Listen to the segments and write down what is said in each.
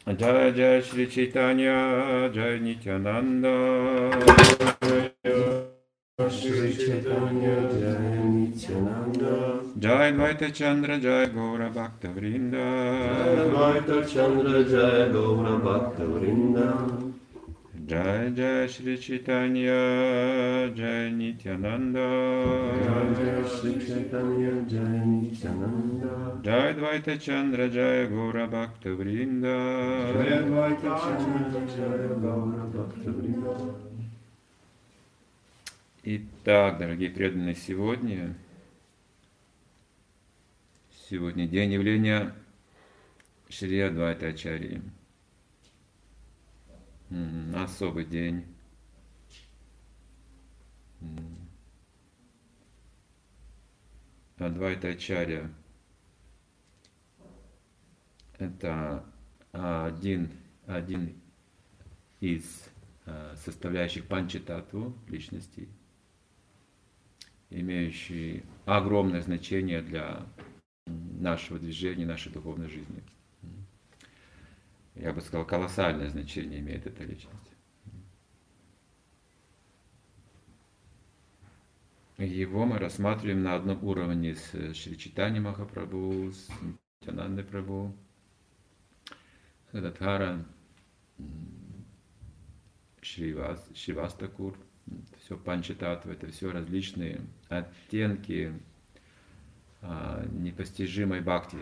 Jai Jai Shri Chaitanya, Jai Nityananda, Shri Chaitanya Jai Nityananda, Jai Dvaita Chandra, Jai Gaura Bhakta Vrinda, Jai Advaita Chandra Jai Gaura Bhakta Vrinda, Jai Jai Shri Chaitanya, Jai Nityananda, Jai Jai Shri Chaitanya Jai Nityananda, Jai Dvaita Chandra, Jai Gaura Bhakta Vrinda, Jai Advaita Chandra Jai Gaura Bhakta Vrinda. Итак, дорогие преданные, сегодня день явления Шри Адвайта Ачарьи. Особый день. Адвайта Ачарья – это один из составляющих панчататтву личностей, имеющий огромное значение для нашего движения, нашей духовной жизни. Я бы сказал, колоссальное значение имеет эта личность. Его мы рассматриваем на одном уровне с Шри Чайтанья Махапрабху, с Нитьянандой Прабху, с Радхара, Шривастакур. Все панчататтва, это все различные оттенки непостижимой бхакти.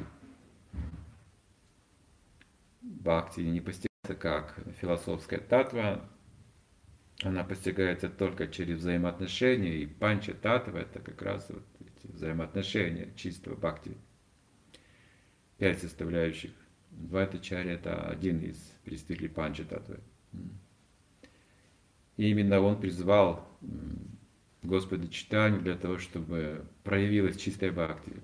Бхакти не постигается как философская татва, она постигается только через взаимоотношения, и панча-татва это как раз вот эти взаимоотношения чистого бхакти. 5 составляющих. Адвайтачарья это один из представителей панча-татвы. И именно он призвал Господа Чайтанью для того, чтобы проявилась чистая бхакти.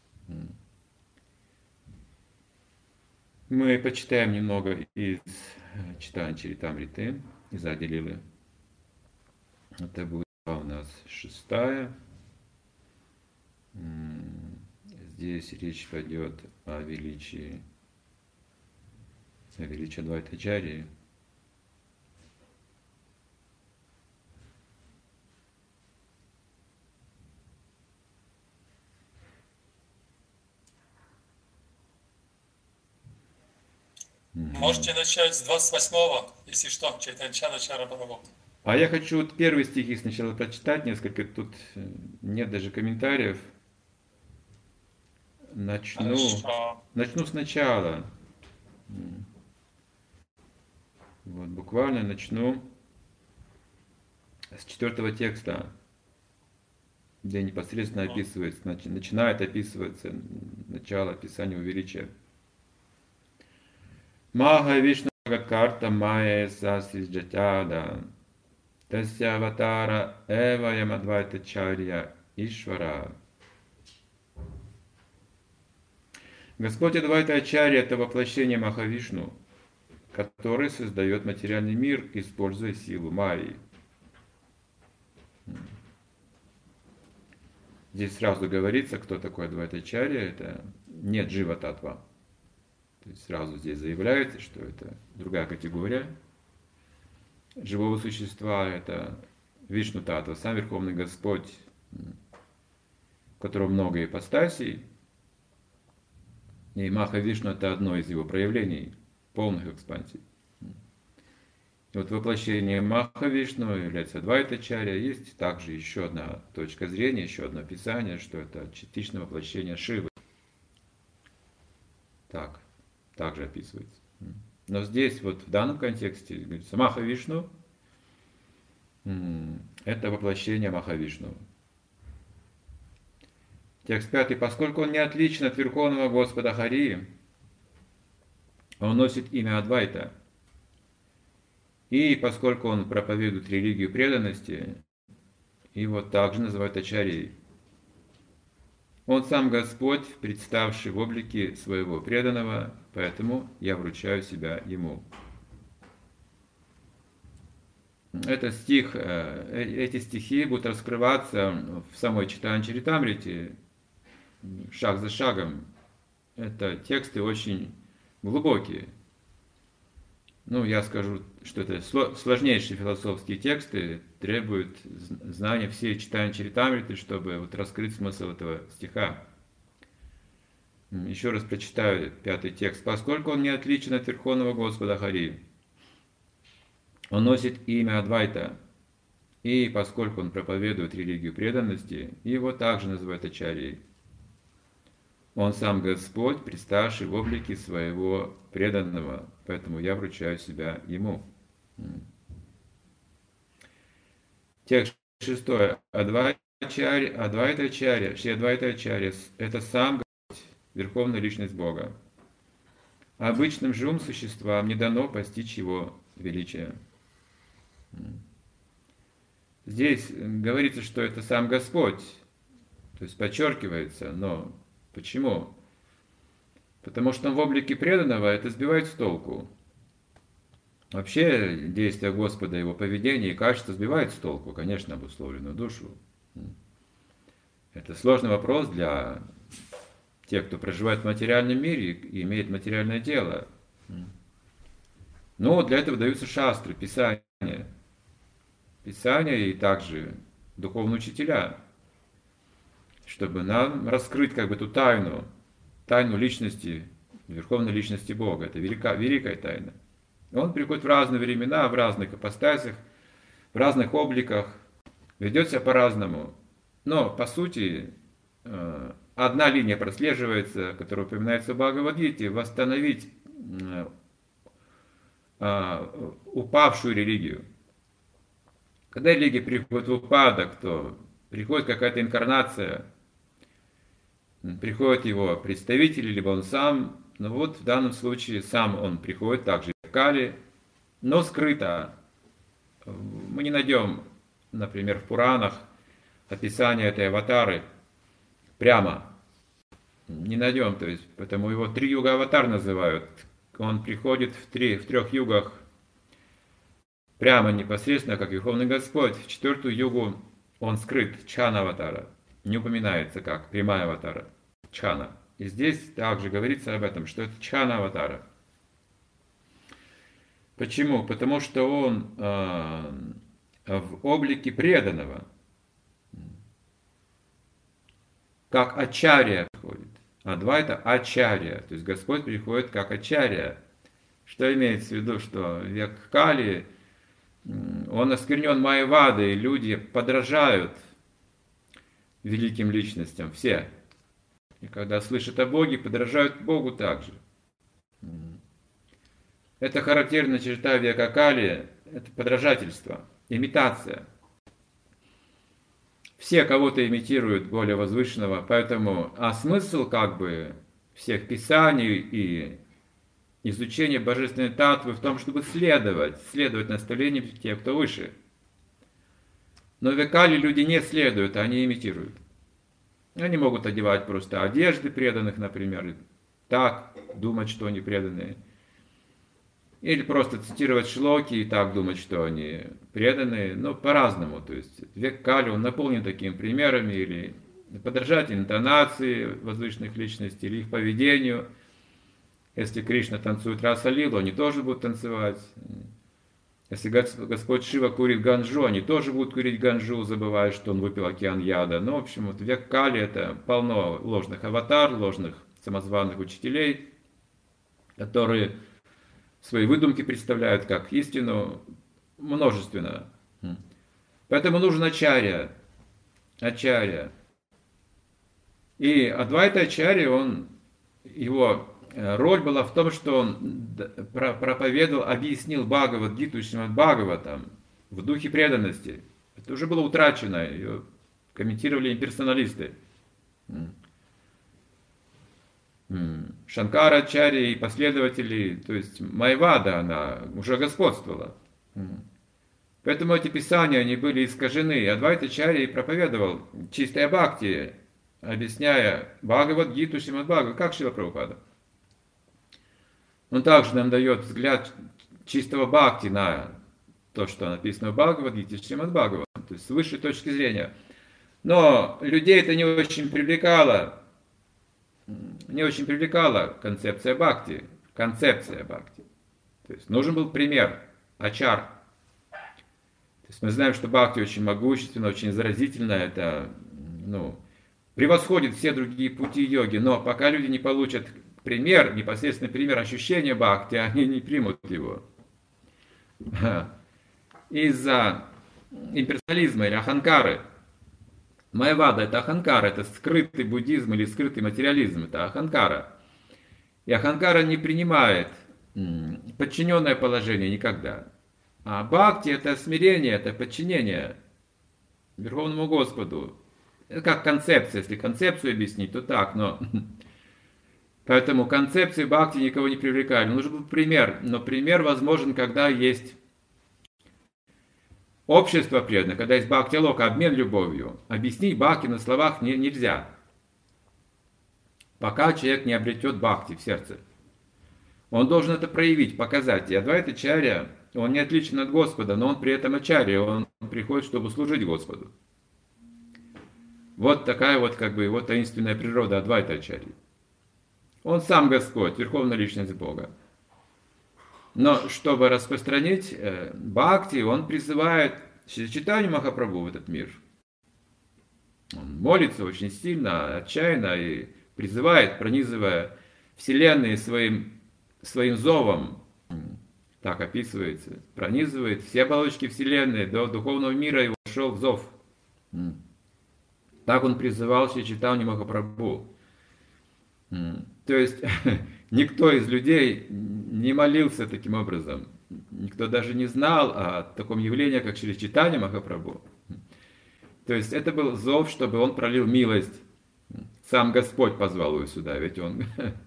Мы почитаем немного из Чайтанья Чаритамриты, из Ади Лилы. Это будет у нас 6-я. Здесь речь пойдет о величии Адвайтачарьи. Можете начать с 28-го, если что, Чайтанья Прабху. А я хочу вот первый стих сначала прочитать, несколько, тут нет даже комментариев. Начну сначала. Вот, буквально начну с 4-го текста, где непосредственно описывается, начинает описываться начало описания величия. Маха Вишну Карта Майя Сасис Джатяда Тасya Аватара Эва Ямадвайтачарья Ишвара. Господь Адвайтачарья – это воплощение Махавишну, который создает материальный мир, используя силу Майи. Здесь сразу говорится, кто такой Адвайтачарья, это не Джива-татва. То есть сразу здесь заявляется, что это другая категория живого существа, это Вишну-татва, сам Верховный Господь, у которого много ипостасей. И Маха-Вишну это одно из его проявлений, полных экспансий. И вот воплощение Маха-Вишну является Адвайтачарья. Есть также еще одна точка зрения, еще одно описание, что это частичное воплощение Шивы. Также описывается. Но здесь вот в данном контексте говорится Маха-Вишну это воплощение Маха-Вишну. Текст 5. Поскольку он не отличен от Верховного Господа Хари, он носит имя Адвайта. И поскольку он проповедует религию преданности, его также называют Ачарьей. Он сам Господь, представший в облике своего преданного, поэтому я вручаю себя ему. Эти стихи будут раскрываться в самой Чайтанья Чаритамрите шаг за шагом. Это тексты очень глубокие. Ну, я скажу, что это сложнейшие философские тексты, требуют знания всей читания Чаритамриты, чтобы вот раскрыть смысл этого стиха. Еще раз прочитаю 5-й текст. «Поскольку он не отличен от Верховного Господа Хари, он носит имя Адвайта, и поскольку он проповедует религию преданности, его также называют Ачарьей. Он сам Господь, представший в облике своего преданного, поэтому я вручаю себя ему». Текст 6. Адвайта Ачарья, Шри Адвайта Ачарья – это сам Господь, Верховная Личность Бога. Обычным же существам не дано постичь его величие. Здесь говорится, что это сам Господь, то есть подчеркивается, но почему? Потому что он в облике преданного, это сбивает с толку. Вообще действия Господа, его поведение и качество сбивает с толку, конечно, обусловленную душу. Это сложный вопрос для тех, кто проживает в материальном мире и имеет материальное дело. Но для этого даются шастры, писания. Писания и также духовные учителя, чтобы нам раскрыть как бы эту тайну личности, Верховной Личности Бога. Это великая тайна. Он приходит в разные времена, в разных ипостасях, в разных обликах, ведет себя по-разному. Но, по сути, одна линия прослеживается, которая упоминается в Бхагавад-гите: восстановить упавшую религию. Когда религия приходит в упадок, то приходит какая-то инкарнация, приходит его представитель, либо он сам. Но вот в данном случае сам он приходит, также в Кали, но скрыто. Мы не найдем, например, в Пуранах описание этой аватары прямо. Не найдем, то есть, поэтому его три-юга аватар называют. Он приходит в трех югах прямо, непосредственно, как Верховный Господь. В 4-ю югу он скрыт, Чхана аватара. Не упоминается как прямая аватара, Чхана. И здесь также говорится об этом, что это Чхана аватара. Почему? Потому что он в облике преданного, как Ачарья приходит. Адвайта Ачарья, то есть Господь приходит как Ачарья. Что имеется в виду, что век Кали, он осквернен Майявадой, и люди подражают великим личностям, все. И когда слышат о Боге, подражают Богу также. Это характерная черта века Кали, это подражательство, имитация. Все кого-то имитируют более возвышенного, поэтому, смысл как бы всех писаний и изучения божественной татвы в том, чтобы следовать наставлениям тех, кто выше. Но в Кали люди не следуют, они имитируют. Они могут одевать просто одежды преданных, например, и так думать, что они преданные. Или просто цитировать шлоки и так думать, что они преданные, но по-разному. То есть век Кали, он наполнен такими примерами, или подражать интонации возвышенных личностей, или их поведению. Если Кришна танцует раса-лилу, они тоже будут танцевать. Если Господь Шива курит ганджу, они тоже будут курить ганджу, забывая, что он выпил океан яда. Ну, в общем, вот век Кали — это полно ложных аватар, ложных самозваных учителей, которые свои выдумки представляют как истину множественно. Поэтому нужен Ачарья. И Адвайта Ачарья, его роль была в том, что он проповедовал, объяснил Бхагавад-гиту Шримад Бхагаватам в духе преданности. Это уже было утрачено, ее комментировали имперсоналисты. Шанкарачарья и последователи, то есть Майявада, она уже господствовала. Поэтому эти писания, они были искажены. Адвайта Ачарья проповедовал чистое бхакти, объясняя Бхагавад-гиту Шримад Бхагаватам, как Шрила Прабхупада. Он также нам дает взгляд чистого бхакти на то, что написано в Бхагавад-гите Шримад Бхагаватам, то есть с высшей точки зрения. Но людей это не очень привлекало. Не очень привлекала концепция бхакти. То есть нужен был пример, ачар. То есть мы знаем, что бхакти очень могущественно, очень заразительно, это превосходит все другие пути йоги, но пока люди не получат пример, непосредственный пример ощущения бхакти, они не примут его. Из-за имперсонализма или аханкары. Майявада — это аханкара, это скрытый буддизм или скрытый материализм, это аханкара. И аханкара не принимает подчиненное положение никогда. А бхакти — это смирение, это подчинение Верховному Господу. Это как концепция, если концепцию объяснить, то так, но... Поэтому концепции бхакти никого не привлекали. Нужен был пример, но пример возможен, когда есть общество преданное, когда есть бхакти-лока, обмен любовью. Объяснить бхакти на словах нельзя, пока человек не обретет бхакти в сердце. Он должен это проявить, показать. И Адвайта-ачарья, он не отличен от Господа, но он при этом ачарья, он приходит, чтобы служить Господу. Вот такая вот его таинственная природа Адвайта-ачарьи. Он сам Господь, Верховная Личность Бога. Но чтобы распространить бхакти, он призывает Чайтанью Махапрабху в этот мир. Он молится очень сильно, отчаянно и призывает, пронизывая вселенные своим зовом, так описывается, пронизывает все оболочки вселенной, до духовного мира его шел в зов. Так он призывал Чайтанью Махапрабху. То есть никто из людей не молился таким образом. Никто даже не знал о таком явлении, как Шри Чайтанья Махапрабху. То есть это был зов, чтобы он пролил милость. Сам Господь позвал его сюда, ведь он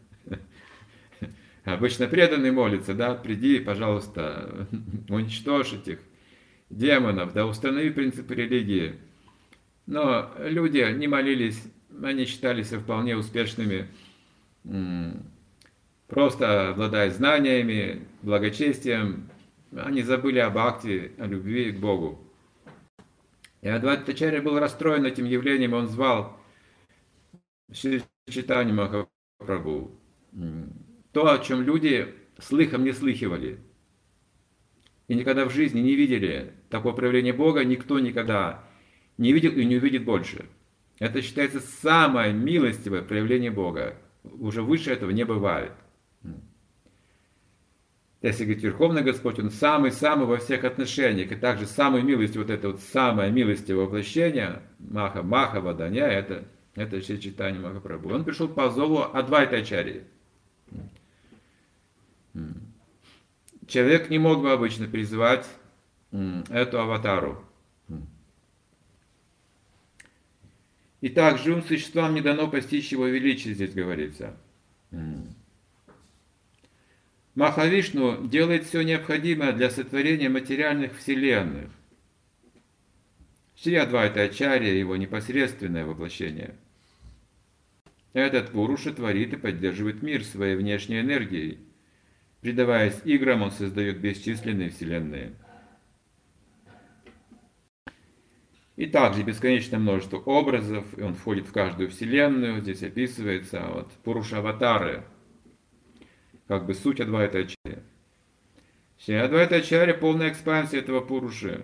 обычно преданный молится, да, приди, пожалуйста, уничтожь этих демонов, да, установи принципы религии. Но люди не молились, они считались вполне успешными, просто обладая знаниями, благочестием. Они забыли об бхакти, о любви к Богу. И Адвайта-ачарья был расстроен этим явлением, он звал Шри Чайтанью Махапрабху. То, о чем люди слыхом не слыхивали. И никогда в жизни не видели такого проявления Бога, никто никогда не видел и не увидит больше. Это считается самое милостивое проявление Бога. Уже выше этого не бывает. Если говорить Верховный Господь, Он самый-самый во всех отношениях. И также самый милостивый, вот это вот самое милостивое воплощение, Маха Ваданя, это Шри Чайтанья Махапрабху. Он пришел по зову Адвайта-ачарьи. Человек не мог бы обычно призвать эту аватару. Итак, живым существам не дано постичь его величие, здесь говорится. Махавишну делает все необходимое для сотворения материальных вселенных. Шри Адвайта-ачарья, его непосредственное воплощение. Этот Пуруша творит и поддерживает мир своей внешней энергией. Предаваясь играм, он создает бесчисленные вселенные. И также бесконечное множество образов, и он входит в каждую вселенную. Здесь описывается вот Пуруша-аватары, как бы суть Адвайта-ачарья. Шри Адвайта-ачарья — полная экспансия этого Пуруши.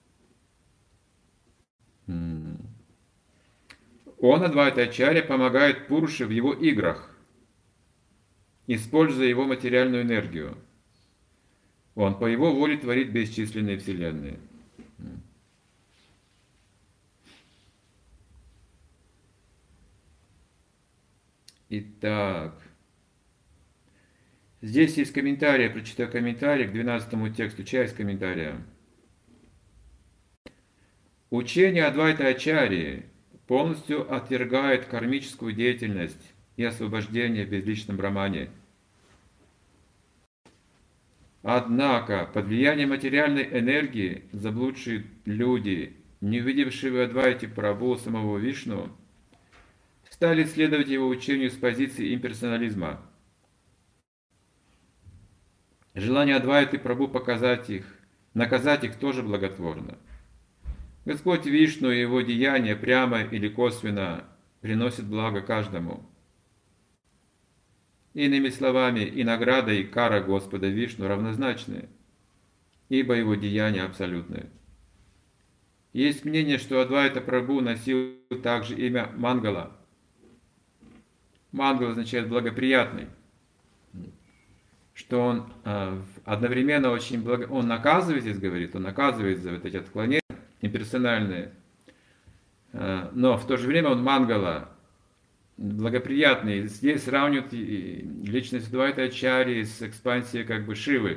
Он, Адвайта-ачарья, помогает Пуруше в его играх, используя его материальную энергию. Он по его воле творит бесчисленные вселенные. Итак, здесь есть комментарий, я прочитаю комментарий к 12 тексту, часть комментария. Учение Адвайта-ачарьи полностью отвергает кармическую деятельность и освобождение в безличном брамане. Однако, под влиянием материальной энергии, заблудшие люди, не увидевшие в Адвайте Прабху самого Вишну, стали следовать его учению с позиции имперсонализма. Желание Адвайты Прабху наказать их тоже благотворно. Господь Вишну и его деяния прямо или косвенно приносят благо каждому. Иными словами, и награда, и кара Господа Вишну равнозначны, ибо его деяния абсолютны. Есть мнение, что Адвайта Прабху носил также имя Мангала. Мангал означает благоприятный, что он одновременно очень он наказывает, здесь говорит, он наказывает за вот эти отклонения имперсональные, но в то же время он Мангала, благоприятный. Здесь сравнивают личность Адвайта Ачарьи с экспансией как бы Шивы.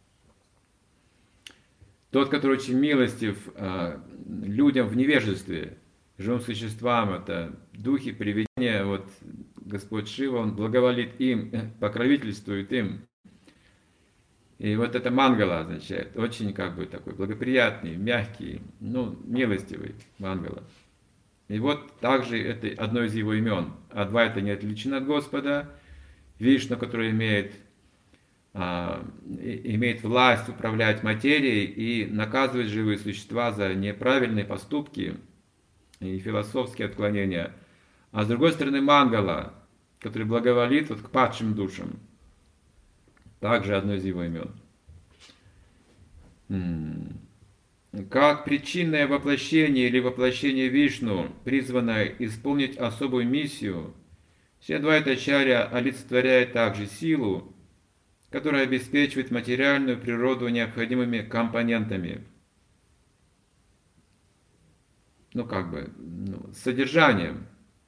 Тот, который очень милостив людям в невежестве, живым существам, это духи, привидения, вот Господь Шива, он благоволит им, покровительствует им. И вот это Мангала означает, очень как бы такой благоприятный, мягкий, милостивый Мангала. И вот также это одно из его имен. Адвайта не отличен от Господа. Вишну, который имеет власть управлять материей и наказывать живые существа за неправильные поступки и философские отклонения. А с другой стороны Мангала, который благоволит вот к падшим душам. Также одно из его имен. Как причинное воплощение или воплощение Вишну, призванное исполнить особую миссию, Шри Адвайта Ачарья олицетворяет также силу, которая обеспечивает материальную природу необходимыми компонентами. Содержанием,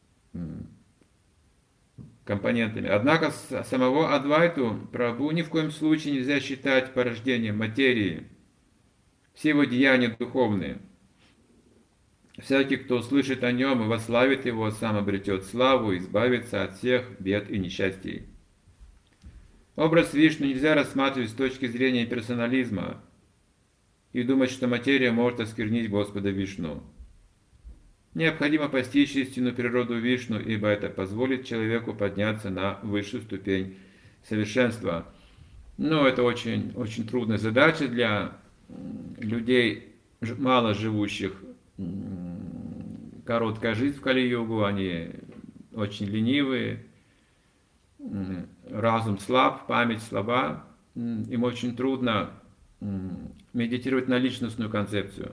компонентами. Однако самого Адвайту Прабху ни в коем случае нельзя считать порождением материи. Все его деяния духовные. Всякий, кто услышит о нем и восславит его, сам обретет славу и избавится от всех бед и несчастий. Образ Вишну нельзя рассматривать с точки зрения персонализма и думать, что материя может осквернить Господа Вишну. Необходимо постичь истинную природу Вишну, ибо это позволит человеку подняться на высшую ступень совершенства. Но это очень, очень трудная задача для людей, мало живущих, короткая жизнь в Кали-югу, они очень ленивые, разум слаб, память слаба, им очень трудно медитировать на личностную концепцию.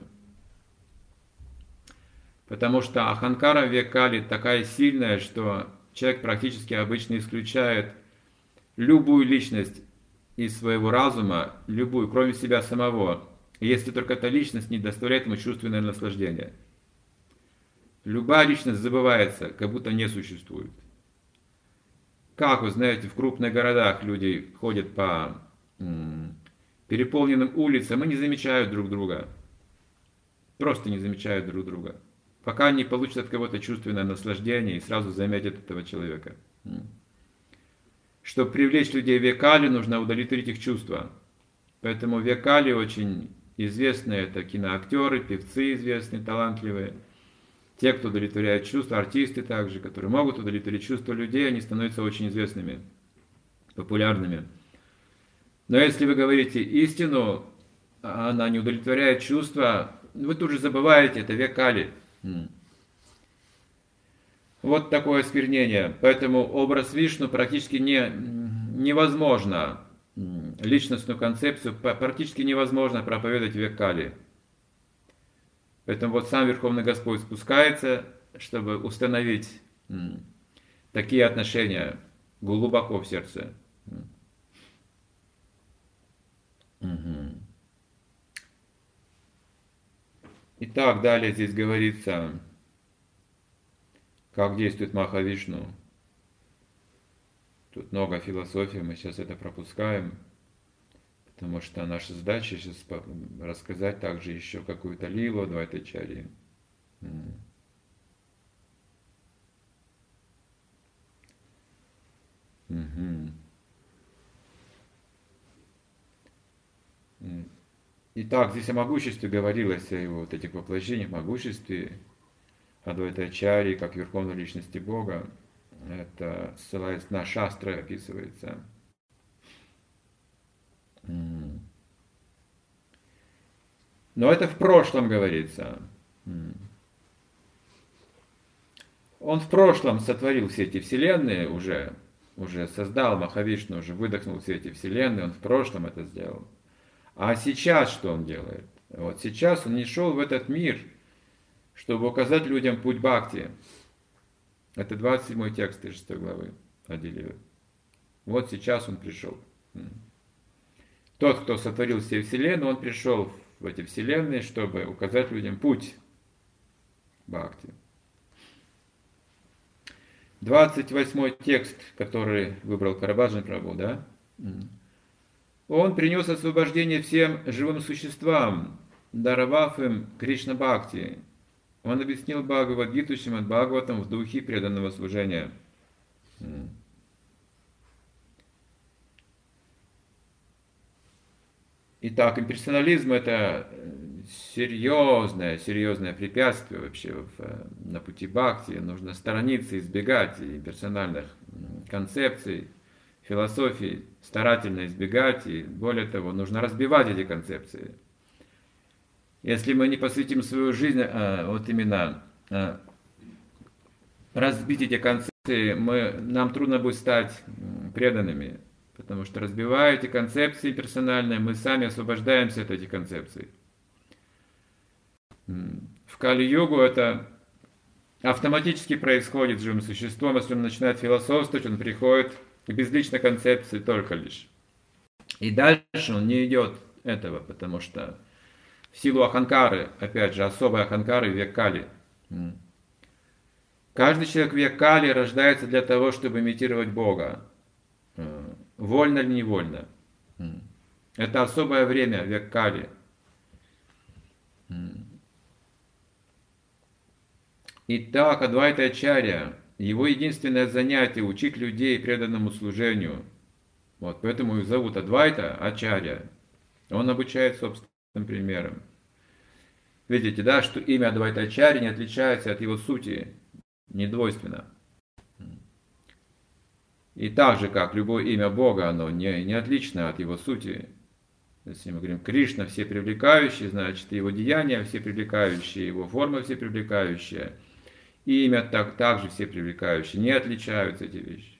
Потому что аханкара в век Кали такая сильная, что человек практически обычно исключает любую личность из своего разума, любую, кроме себя самого, если только эта личность не доставляет ему чувственное наслаждение. Любая личность забывается, как будто не существует. Как вы знаете, в крупных городах люди ходят по переполненным улицам и не замечают друг друга. Просто не замечают друг друга. Пока не получат от кого-то чувственное наслаждение и сразу заметят этого человека. Чтобы привлечь людей в век Кали, нужно удовлетворить их чувства. Поэтому в век Кали очень известные это киноактеры, певцы известные, талантливые. Те, кто удовлетворяет чувства, артисты также, которые могут удовлетворить чувства людей, они становятся очень известными, популярными. Но если вы говорите истину, она не удовлетворяет чувства, вы тут же забываете, это век Кали. Вот такое осквернение. Поэтому образ Вишну практически невозможно, личностную концепцию практически невозможно проповедовать в век Кали. Поэтому вот сам Верховный Господь спускается, чтобы установить такие отношения глубоко в сердце. Итак, далее здесь говорится, как действует Махавишну. Тут много философии, мы сейчас это пропускаем, потому что наша задача сейчас рассказать также еще какую-то лилу Адвайта Ачарьи. Итак, здесь о могуществе говорилось, о его вот этих воплощениях, могуществе Адвайта Ачарьи, как Верховной Личности Бога. Это ссылаясь на шастры описывается. Но это в прошлом говорится. Он в прошлом сотворил все эти вселенные уже, уже создал Махавишну, уже выдохнул все эти вселенные, он в прошлом это сделал. А сейчас что он делает? Вот сейчас он не шел в этот мир, чтобы указать людям путь бхакти. Это 27 текст из 6 главы Ади-лилы. Вот сейчас он пришел. Тот, кто сотворил все вселенные, он пришел в эти вселенные, чтобы указать людям путь бхакти. 28 текст, который выбрал Карабаджан Прабху, да? Он принес освобождение всем живым существам, даровав им Кришна Бхакти. Он объяснил Бхагавад-гиту Шримад Бхагаватам в духе преданного служения. Итак, имперсонализм — это серьезное препятствие вообще на пути бхакти. Нужно сторониться, избегать имперсональных концепций, философий, старательно избегать, и более того, нужно разбивать эти концепции. Если мы не посвятим свою жизнь вот именно разбить эти концепции, нам трудно будет стать преданными. Потому что, разбивая эти концепции персональные, мы сами освобождаемся от этих концепций. В Кали-югу это автоматически происходит с живым существом. Если он начинает философствовать, он приходит к безличной концепции только лишь. И дальше он не идет этого, потому что в силу аханкары, опять же, особой аханкары, век Кали. Каждый человек в век Кали рождается для того, чтобы имитировать Бога. Вольно или невольно. Это особое время, век Кали. Итак, Адвайта Ачарья, его единственное занятие — учить людей преданному служению. Вот поэтому их зовут Адвайта Ачарья. Он обучает собственным примером. Видите, да, что имя Адвайта Ачарья не отличается от его сути, недвойственно. И так же, как любое имя Бога, оно не отлично от его сути. Если мы говорим Кришна все привлекающие, значит его деяния все привлекающие, его форма все привлекающая. И имя также все привлекающие. Не отличаются эти вещи.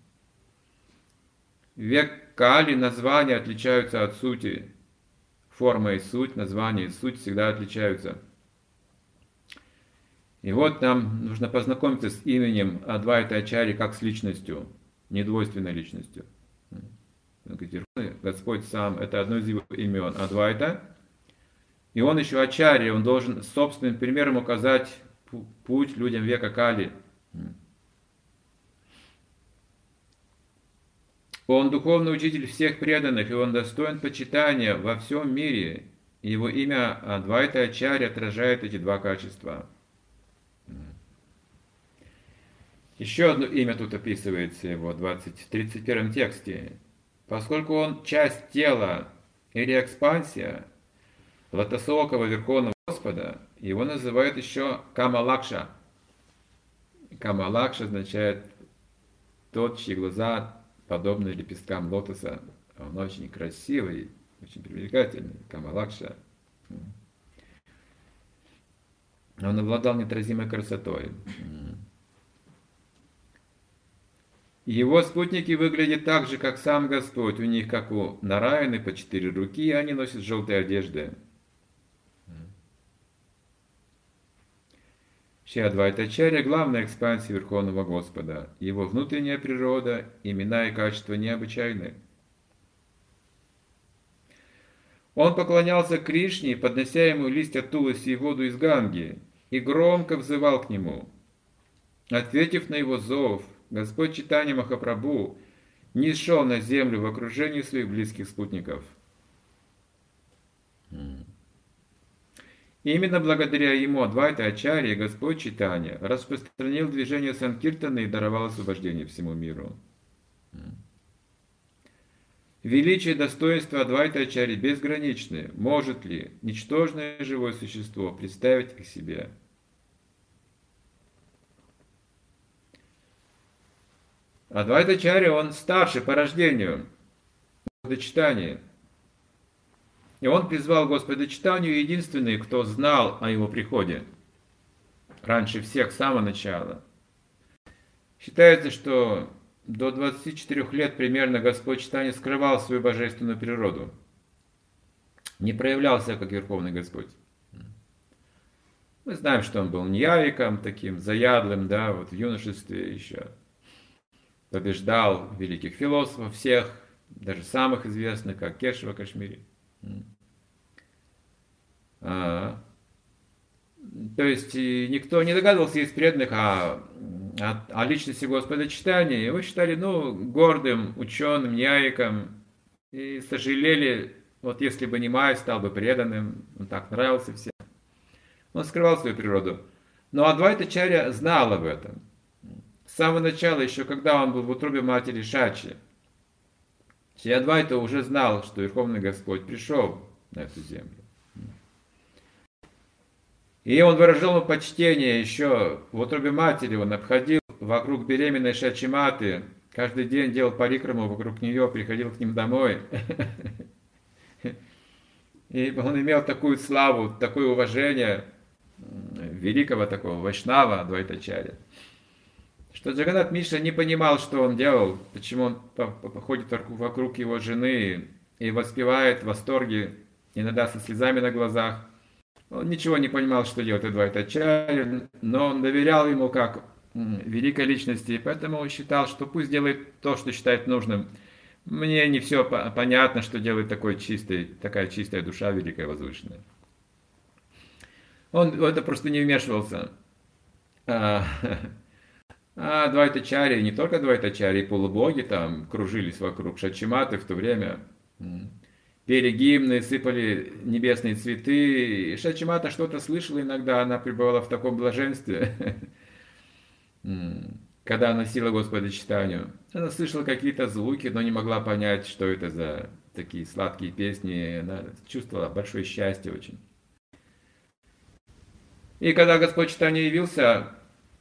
В век Кали названия отличаются от сути. Форма и суть, название и суть всегда отличаются. И вот нам нужно познакомиться с именем Адвайта Ачарьи как с личностью. Недвойственной личностью. Господь сам, это одно из его имен, Адвайта. И он еще Ачарья, он должен собственным примером указать путь людям века Кали. Он духовный учитель всех преданных, и он достоин почитания во всем мире. Его имя Адвайта Ачарья отражает эти два качества. Еще одно имя тут описывается его в 31 тексте. Поскольку он часть тела или экспансия лотосоокого Верховного Господа, его называют еще Камалакша. Камалакша означает тот, чьи глаза подобны лепесткам лотоса. Он очень красивый, очень привлекательный. Камалакша. Он обладал неотразимой красотой. Его спутники выглядят так же, как сам Господь. У них, как у Нараяны, по 4 руки, и они носят желтые одежды. Шри Адвайта Ачарья — главная экспансия Верховного Господа. Его внутренняя природа, имена и качества необычайны. Он поклонялся Кришне, поднося ему листья туласи и воду из Ганги, и громко взывал к нему. Ответив на его зов, Господь Чайтанья Махапрабху нисшел на землю в окружении своих близких спутников. Именно благодаря ему, Адвайта Ачарье, Господь Чайтанья распространил движение Санкиртаны и даровал освобождение всему миру. Величие и достоинство Адвайта Ачарьи безграничны. Может ли ничтожное живое существо представить их себе? Адвайта Ачарья, он старше по рождению, Господа Чайтаньи. И он призвал Господа Чайтанью, единственный, кто знал о его приходе. Раньше всех, с самого начала. Считается, что до 24 лет примерно Господь Чайтанья скрывал свою божественную природу. Не проявлялся как Верховный Господь. Мы знаем, что он был ньяиком таким, заядлым, да, вот в юношестве еще. Побеждал великих философов всех, даже самых известных, как Кешава Кашмири. То есть никто не догадывался из преданных о личности Господа Чайтаньи. Его считали, гордым ученым, ньяиком. И сожалели, вот если бы не Май, стал бы преданным, он так нравился всем. Он скрывал свою природу. Но Адвайтачарья знал об этом. С самого начала, еще когда он был в утробе матери Шачи, Шри Адвайта уже знал, что Верховный Господь пришел на эту землю. И он выражал ему почтение еще в утробе матери. Он обходил вокруг беременной Шачи Маты, каждый день делал парикраму вокруг нее, приходил к ним домой. И он имел такую славу, такое уважение великого такого вайшнава Адвайтачарьи, что Джаганнат Мишра не понимал, что он делал, почему он ходит вокруг его жены и воспевает в восторге, иногда со слезами на глазах. Он ничего не понимал, что делает Адвайтачарья, но он доверял ему как великой личности, и поэтому он считал, что пусть делает то, что считает нужным. Мне не все понятно, что делает такая чистая душа, великая возвышенная. Он в это просто не вмешивался. Адвайтачарьи, не только Адвайтачарьи, полубоги там кружились вокруг Шачи Маты в то время. Пели гимны, сыпали небесные цветы. И Шачи Мата что-то слышала иногда, она пребывала в таком блаженстве. Когда она носила Господа Чайтанью. Она слышала какие-то звуки, но не могла понять, что это за такие сладкие песни. Она чувствовала большое счастье очень. И когда Господь Чайтанья явился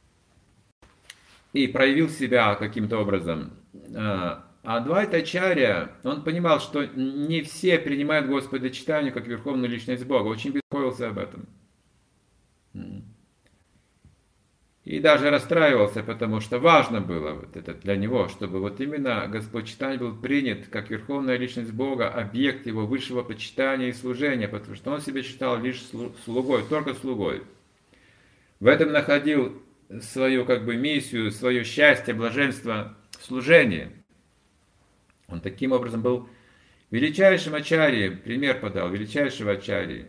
и проявил себя каким-то образом, Адвайтачарья, он понимал, что не все принимают Господа Чайтанью как Верховную Личность Бога. Очень беспокоился об этом. И даже расстраивался, потому что важно было вот это для него, чтобы вот именно Господь Чайтанья был принят как Верховная Личность Бога, объект его высшего почитания и служения, потому что он себя считал лишь слугой, только слугой. В этом находил свою миссию, свое счастье, блаженство в служении. Он таким образом был величайшим ачарьей, пример подал, величайшего ачарьи.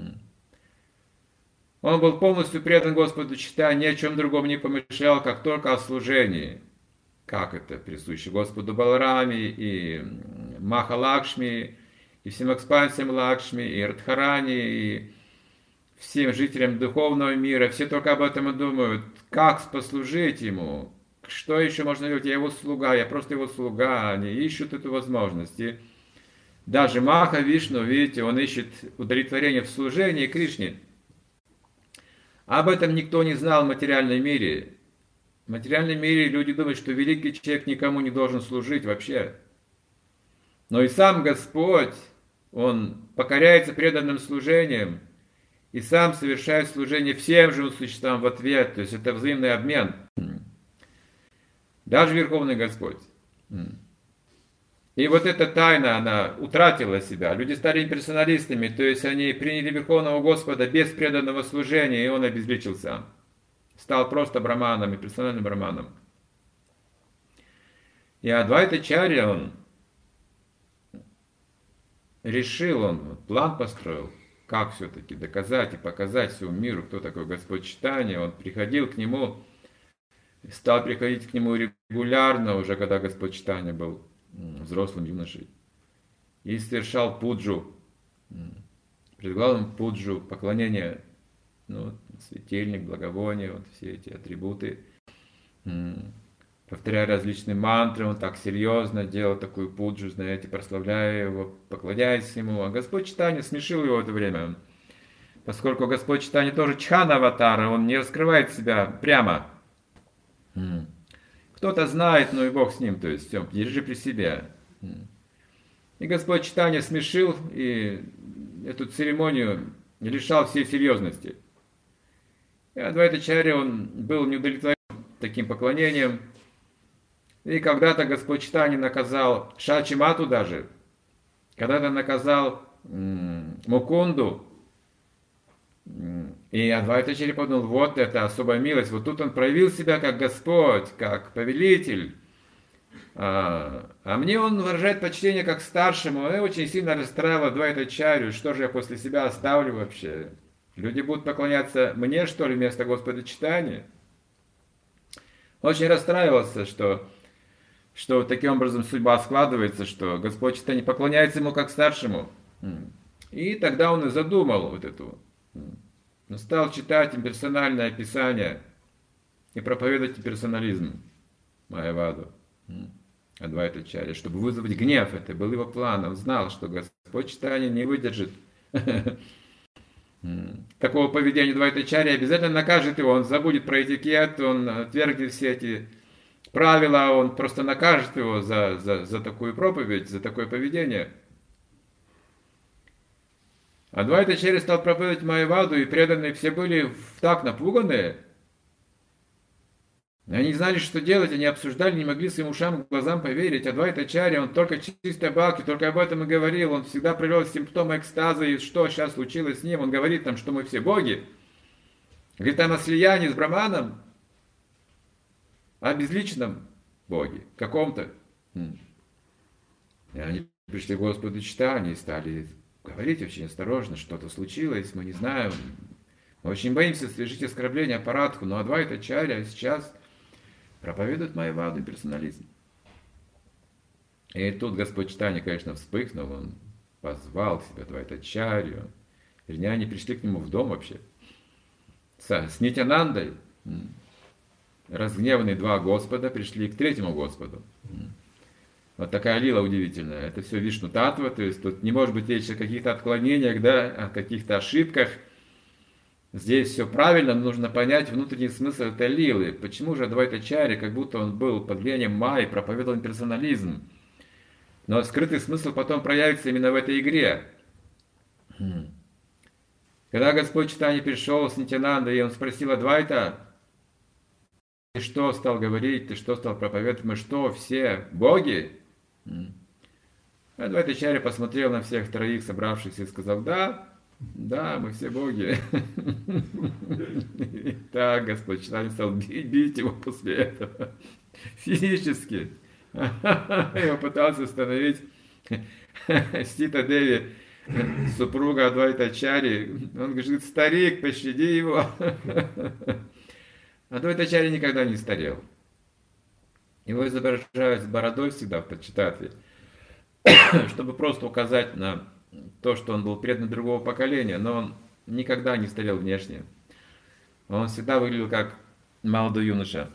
Он был полностью предан Господу Чайтанье, ни о чем другом не помышлял, как только о служении. Как это присуще Господу Балараме и Махалакшми, и всем экспансиям Лакшми, и Радхарани, и всем жителям духовного мира. Все только об этом и думают, как послужить ему. Что еще можно делать? Я его слуга, я просто его слуга. Они ищут эту возможность. И даже Маха Вишну, видите, он ищет удовлетворение в служении Кришне. Об этом никто не знал в материальном мире. В материальном мире люди думают, что великий человек никому не должен служить вообще. Но и сам Господь, Он покоряется преданным служением и сам совершает служение всем живым существам в ответ. То есть это взаимный обмен. Даже Верховный Господь. И вот эта тайна, она утратила себя. Люди стали имперсоналистами, то есть они приняли Верховного Господа без преданного служения, и он обезличился. Стал просто браманом, имперсональным браманом. И Адвайтачарья, он решил, он план построил, как все-таки доказать и показать всему миру, кто такой Господь Чайтанья. Он приходил к нему, стал приходить к нему регулярно, уже когда Господь Чайтанья был взрослым юношей, и совершал пуджу, предлагал им пуджу, поклонение, светильник, благовоние, вот все эти атрибуты, повторяя различные мантры, он так серьезно делал такую пуджу, знаете, прославляя его, поклоняясь ему. А Господь Чайтанья смешил его в это время, поскольку Господь Чайтанья тоже Чхана аватара, он не раскрывает себя прямо. Кто-то знает, но и Бог с ним, то есть все, держи при себе. И Господь Чайтанья смешил и эту церемонию лишал всей серьезности. И Адвайтачарья, он был неудовлетворен таким поклонением. И когда-то Господь Чайтанья наказал Шачимату даже, когда-то наказал Мукунду, и Адвайтачарья подумал, вот это особая милость, вот тут он проявил себя как Господь, как повелитель, а мне он выражает почтение как старшему, и очень сильно расстраивал Адвайтачарью, что же я после себя оставлю вообще? Люди будут поклоняться мне, что ли, вместо Господа Чайтаньи? Очень расстраивался, что таким образом судьба складывается, что Господь Чайтанья поклоняется ему как старшему. И тогда он и задумал вот эту. Он стал читать имперсональное писание и проповедовать имперсонализм Майяваду Адвайтачарья, чтобы вызвать гнев. Это был его план. Он знал, что Господь Чайтанья не выдержит такого поведения Адвайтачарьи, обязательно накажет его. Он забудет про этикет, он отвергнет все эти правила, он просто накажет его за такую проповедь, за такое поведение. Адвайтачарья стал проповедовать Майяваду, и преданные все были так напуганы. Они не знали, что делать, они обсуждали, не могли своим ушам, глазам поверить. Адвайтачарья, он только чистой бхакти, только об этом и говорил. Он всегда привел симптомы экстаза, и что сейчас случилось с ним. Он говорит там, что мы все боги. Говорит там о слиянии с Браманом, о безличном боге, каком-то. И они пришли к Господу Чайтанье и стали говорить очень осторожно, что-то случилось, мы не знаем. Мы очень боимся совершить оскорбление Апарадху, но Адвайтачарья сейчас проповедует Майяваду персонализм. И тут Господь Чайтанья, конечно, вспыхнул, он позвал к себе Адвайтачарью. Вернее, они пришли к нему в дом вообще. С Нитянандой. Разгневанные два Господа пришли к третьему Господу. Вот такая лила удивительная. Это все Вишну Татва, то есть тут не может быть речи о каких-то отклонениях, да, о каких-то ошибках. Здесь все правильно, нужно понять внутренний смысл этой лилы. Почему же Адвайтачарья, как будто он был под влиянием Майи, проповедовал персонализм. Но скрытый смысл потом проявится именно в этой игре. Когда Господь Чайтанья пришел с Нитянандой, и он спросил Адвайта, ты что стал говорить, ты что стал проповедовать, мы что, все боги? Адвайтачарья посмотрел на всех троих собравшихся и сказал, да, мы все боги. Так, Господь Чайтанья стал бить его после этого. Физически. Его пытался остановить Сита Деви, супруга Адвайтачарьи. Он говорит, старик, пощади его. Адвайтачарья никогда не старел. Его изображают с бородой всегда в Падчитатве, чтобы просто указать на то, что он был предан другого поколения, но он никогда не старел внешне. Он всегда выглядел как молодой юноша.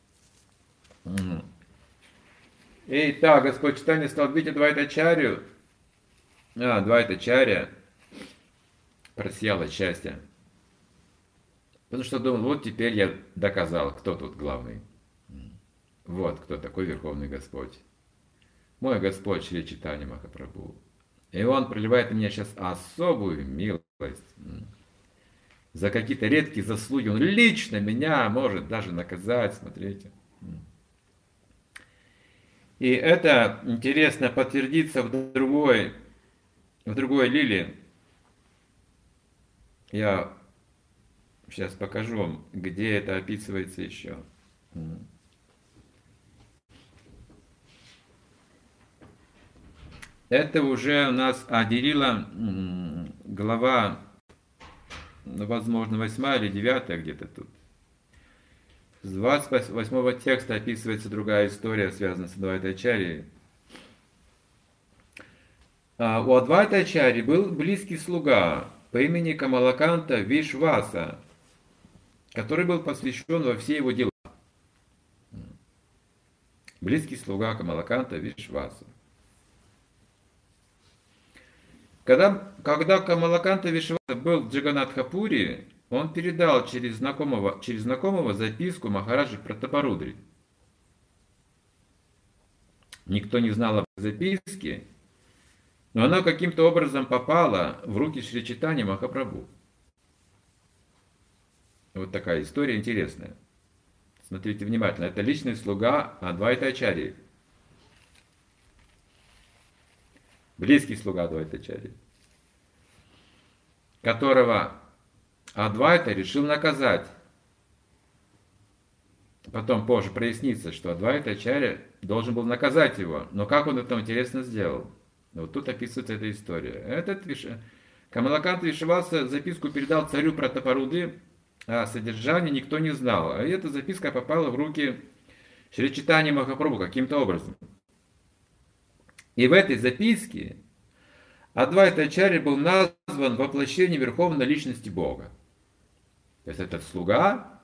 И так, Господь Чайтанья стал бить Адвайтачарью. Адвайтачарья просиял от счастья. Потому что думал, вот теперь я доказал, кто тут главный. Вот кто такой Верховный Господь. Мой Господь Шри Чайтанья Махапрабху. И он проливает на меня сейчас особую милость. За какие-то редкие заслуги. Он лично меня может даже наказать. Смотрите. И это, интересно, подтвердится в другой лиле. Я сейчас покажу вам, где это описывается еще. Это уже у нас Адирила, глава, возможно, 8 или 9 где-то тут. С 28 текста описывается другая история, связанная с Адвайтачарьей. У Адвайтачарьи был близкий слуга по имени Камалаканта Вишваса, который был посвящен во все его дела. Близкий слуга Камалаканта Вишваса. Когда Камалаканта Вишваса был в Джаганатхапуре, он передал через знакомого записку Махараджи Пратапарудри. Никто не знал об записке, но она каким-то образом попала в руки Шри Чайтаньи Махапрабху. Вот такая история интересная. Смотрите внимательно. Это личный слуга Адвайта-ачарьи. Близкий слуга Адвайта-ачарьи. Которого Адвайта решил наказать. Потом позже прояснится, что Адвайта-ачарья должен был наказать его. Но как он это интересно сделал? Вот тут описывается эта история. Камалаканта Вишваса записку передал царю Пратапаруды, а содержание никто не знал. А эта записка попала в руки Шри Чайтаньи Махапрабху каким-то образом. И в этой записке Адвайта-ачарья был назван воплощением Верховной Личности Бога. То есть этот слуга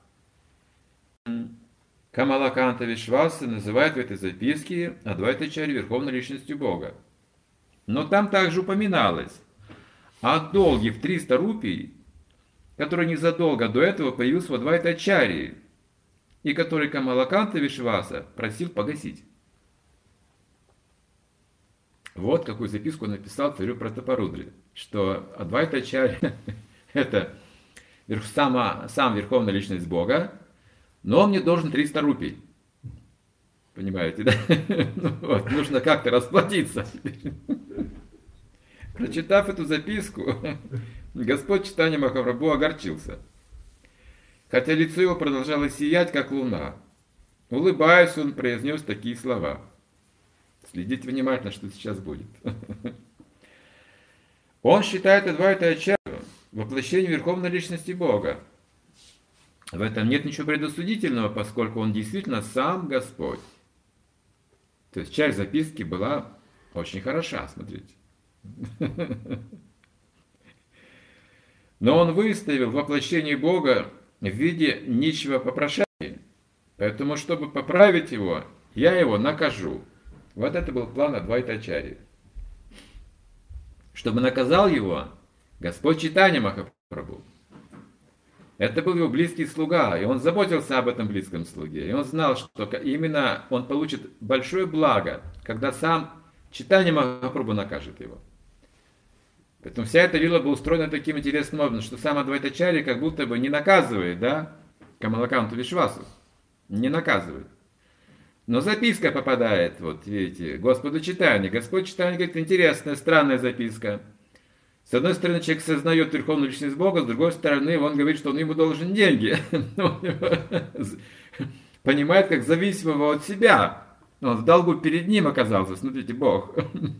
Камалаканта Вишваса называет в этой записке Адвайта-ачарья Верховной Личностью Бога. Но там также упоминалось о долге в 300 рупий, который незадолго до этого появился в Адвайта-ачарьи, и который Камалаканта Вишваса просил погасить. Вот какую записку он написал царю Пратапарудре, что Адвайта-ачарья это сам Верховная Личность Бога, но он мне должен 300 рупий. Понимаете, да? Вот, нужно как-то расплатиться. Прочитав эту записку, Господь Чайтанья Махапрабху огорчился. Хотя лицо его продолжало сиять, как луна. Улыбаясь, он произнес такие слова. Следите внимательно, что сейчас будет. Он считает Адвайта-ачарью воплощением Верховной Личности Бога. В этом нет ничего предосудительного, поскольку он действительно сам Господь. То есть часть записки была очень хороша, смотрите. Но он выставил воплощение Бога в виде нищего попрошайки. Поэтому, чтобы поправить его, я его накажу. Вот это был план Адвайта-ачарьи. Чтобы наказал его Господь Чайтанья Махапрабху. Это был его близкий слуга, и он заботился об этом близком слуге. И он знал, что именно он получит большое благо, когда сам Чайтанья Махапрабху накажет его. Поэтому вся эта лила была устроена таким интересным образом, что сам Адвайта-ачарья как будто бы не наказывает, да, Камалаканту Вишвасу. Не наказывает. Но записка попадает, вот видите, Господу Чайтанье. Господь Чайтанья говорит, интересная, странная записка. С одной стороны, человек сознает Верховную Личность Бога, с другой стороны, он говорит, что он ему должен деньги. Понимает, как зависимого от себя. Он в долгу перед ним оказался, смотрите, Бог.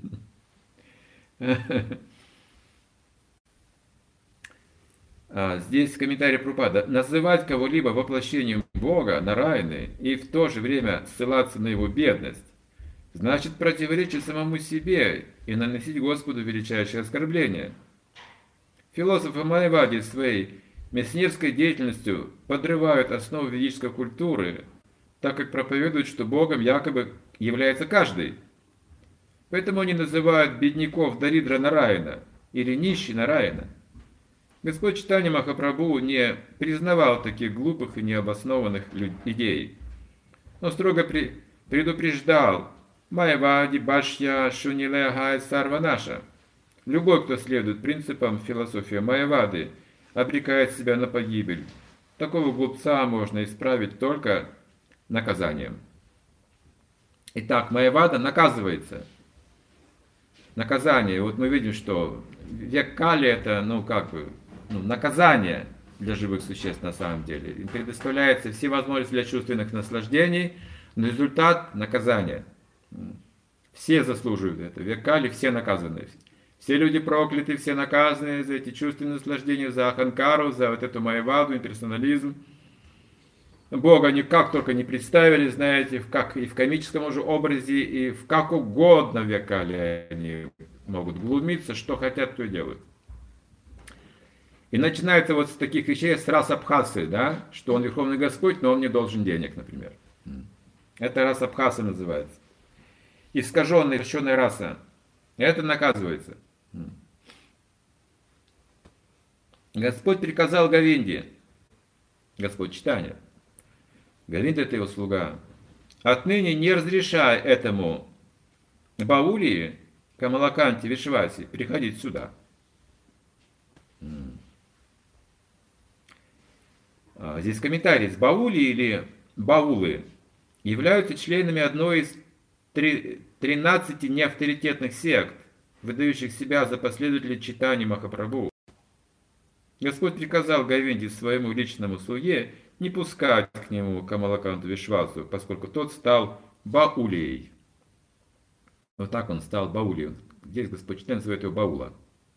Здесь комментарий Прабхупады. Называть кого-либо воплощением Бога, Нараяны, и в то же время ссылаться на его бедность, значит противоречить самому себе и наносить Господу величайшее оскорбление. Философы Майявади своей миссионерской деятельностью подрывают основу ведической культуры, так как проповедуют, что Богом якобы является каждый. Поэтому они называют бедняков Даридра Нараяна или нищий Нараяна. Господь Чайтанья Махапрабху не признавал таких глупых и необоснованных идей. Он строго предупреждал Майявади, Башья, Шунилегай, Сарванаша. Любой, кто следует принципам философии Майявады, обрекает себя на погибель. Такого глупца можно исправить только наказанием. Итак, Майявада наказывается. Наказание. Вот мы видим, что век Кали это, наказание для живых существ на самом деле. Им предоставляется все возможности для чувственных наслаждений, но результат наказания. Все заслуживают это. Век Кали все наказаны. Все люди прокляты, все наказаны за эти чувственные наслаждения, за аханкару, за вот эту майяваду, имперсонализм. Бога они как только не представили, знаете, и в комическом уже образе, и в как угодно в век Кали они могут глумиться, что хотят, то и делают. И начинается вот с таких вещей, с рас Абхасы, да, что он Верховный Господь, но он не должен денег, например. Это рас Абхаса называется. Искаженная, извращенная раса. Это наказывается. Господь приказал Говинде, Господь Чайтанья, Говинда это его слуга, отныне не разрешай этому Баулии, Камалаканте Вишвасе, приходить сюда. Здесь комментарий, с Баули или баулы являются членами одной из 13 неавторитетных сект, выдающих себя за последователей читания Махапрабху. Господь приказал Говинде, своему личному слуге, не пускать к нему Камалаканту Вишвасу, поскольку тот стал баулией. Вот так он стал баулием. Здесь Господь Читание называет его баула.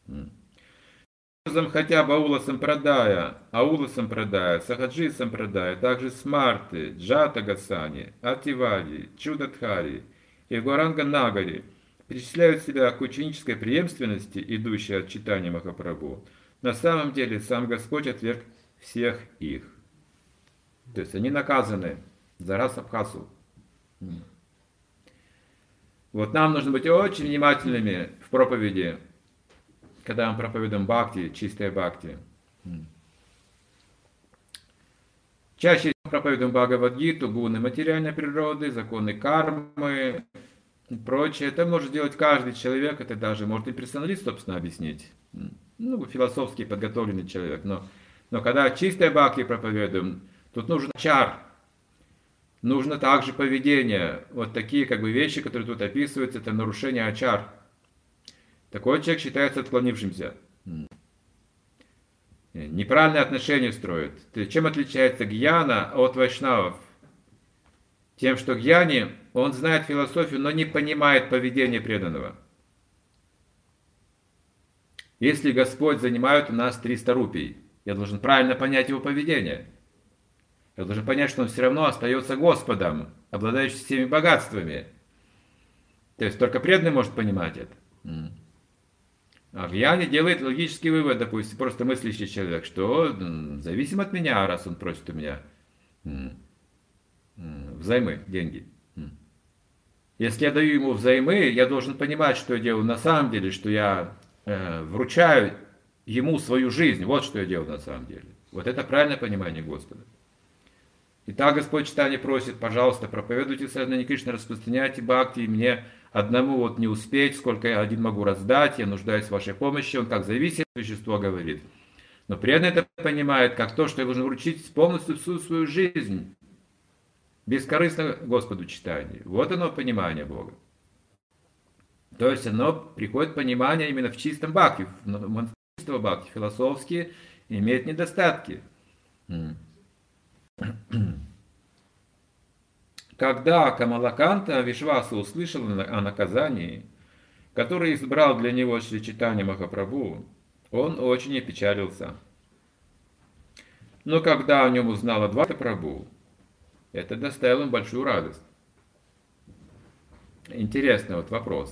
Хотя Баула Сампрадая, Аула Сампрадая, Сахаджи Сампрадая, также Смарты, Джата Гасани, Ативади, Чудадхари и Гуаранга Нагари причисляют себя к ученической преемственности, идущей от читания Махапрабху, на самом деле сам Господь отверг всех их. То есть они наказаны за расабхасу. Вот нам нужно быть очень внимательными в проповеди, когда мы проповедуем бхакти, чистое бхакти. Чаще проповедуем Бхагавад-гиту, гуны материальной природы, законы кармы и прочее. Это может делать каждый человек, это даже может и персоналист, собственно, объяснить. Ну, философски подготовленный человек. Но когда чистое бхакти проповедуем, тут нужен чар. Нужно также поведение. Вот такие вещи, которые тут описываются, это нарушение ачар. Такой человек считается отклонившимся. Неправильные отношения строит. Чем отличается гьяна от вайшнавов? Тем, что гьяни, он знает философию, но не понимает поведение преданного. Если Господь занимает у нас 300 рупий, я должен правильно понять его поведение. Я должен понять, что он все равно остается Господом, обладающим всеми богатствами. То есть только преданный может понимать это. А гьяни делает логический вывод, допустим, просто мыслящий человек, что зависим от меня, раз он просит у меня взаймы, деньги. Если я даю ему взаймы, я должен понимать, что я делаю на самом деле, что я вручаю ему свою жизнь. Вот что я делаю на самом деле. Вот это правильное понимание Господа. Итак, Господь Читание просит, пожалуйста, проповедуйте сознание Кришны, распространяйте бхакти, и мне одному не успеть, сколько я один могу раздать, я нуждаюсь в вашей помощи. Он как зависимое существо говорит. Но преданный это понимает, как то, что я должен вручить полностью всю свою жизнь, бескорыстно Господу Читанию. Вот оно понимание Бога. То есть оно приходит понимание именно в чистом бхакти, в чистом бхакти, философски имеет недостатки. Когда Камалаканта Вишваса услышал о наказании, которое избрал для него Шри Чайтанья Махапрабху, он очень опечалился. Но когда о нем узнал Адвайта Прабху, это доставило ему большую радость. Интересный вопрос.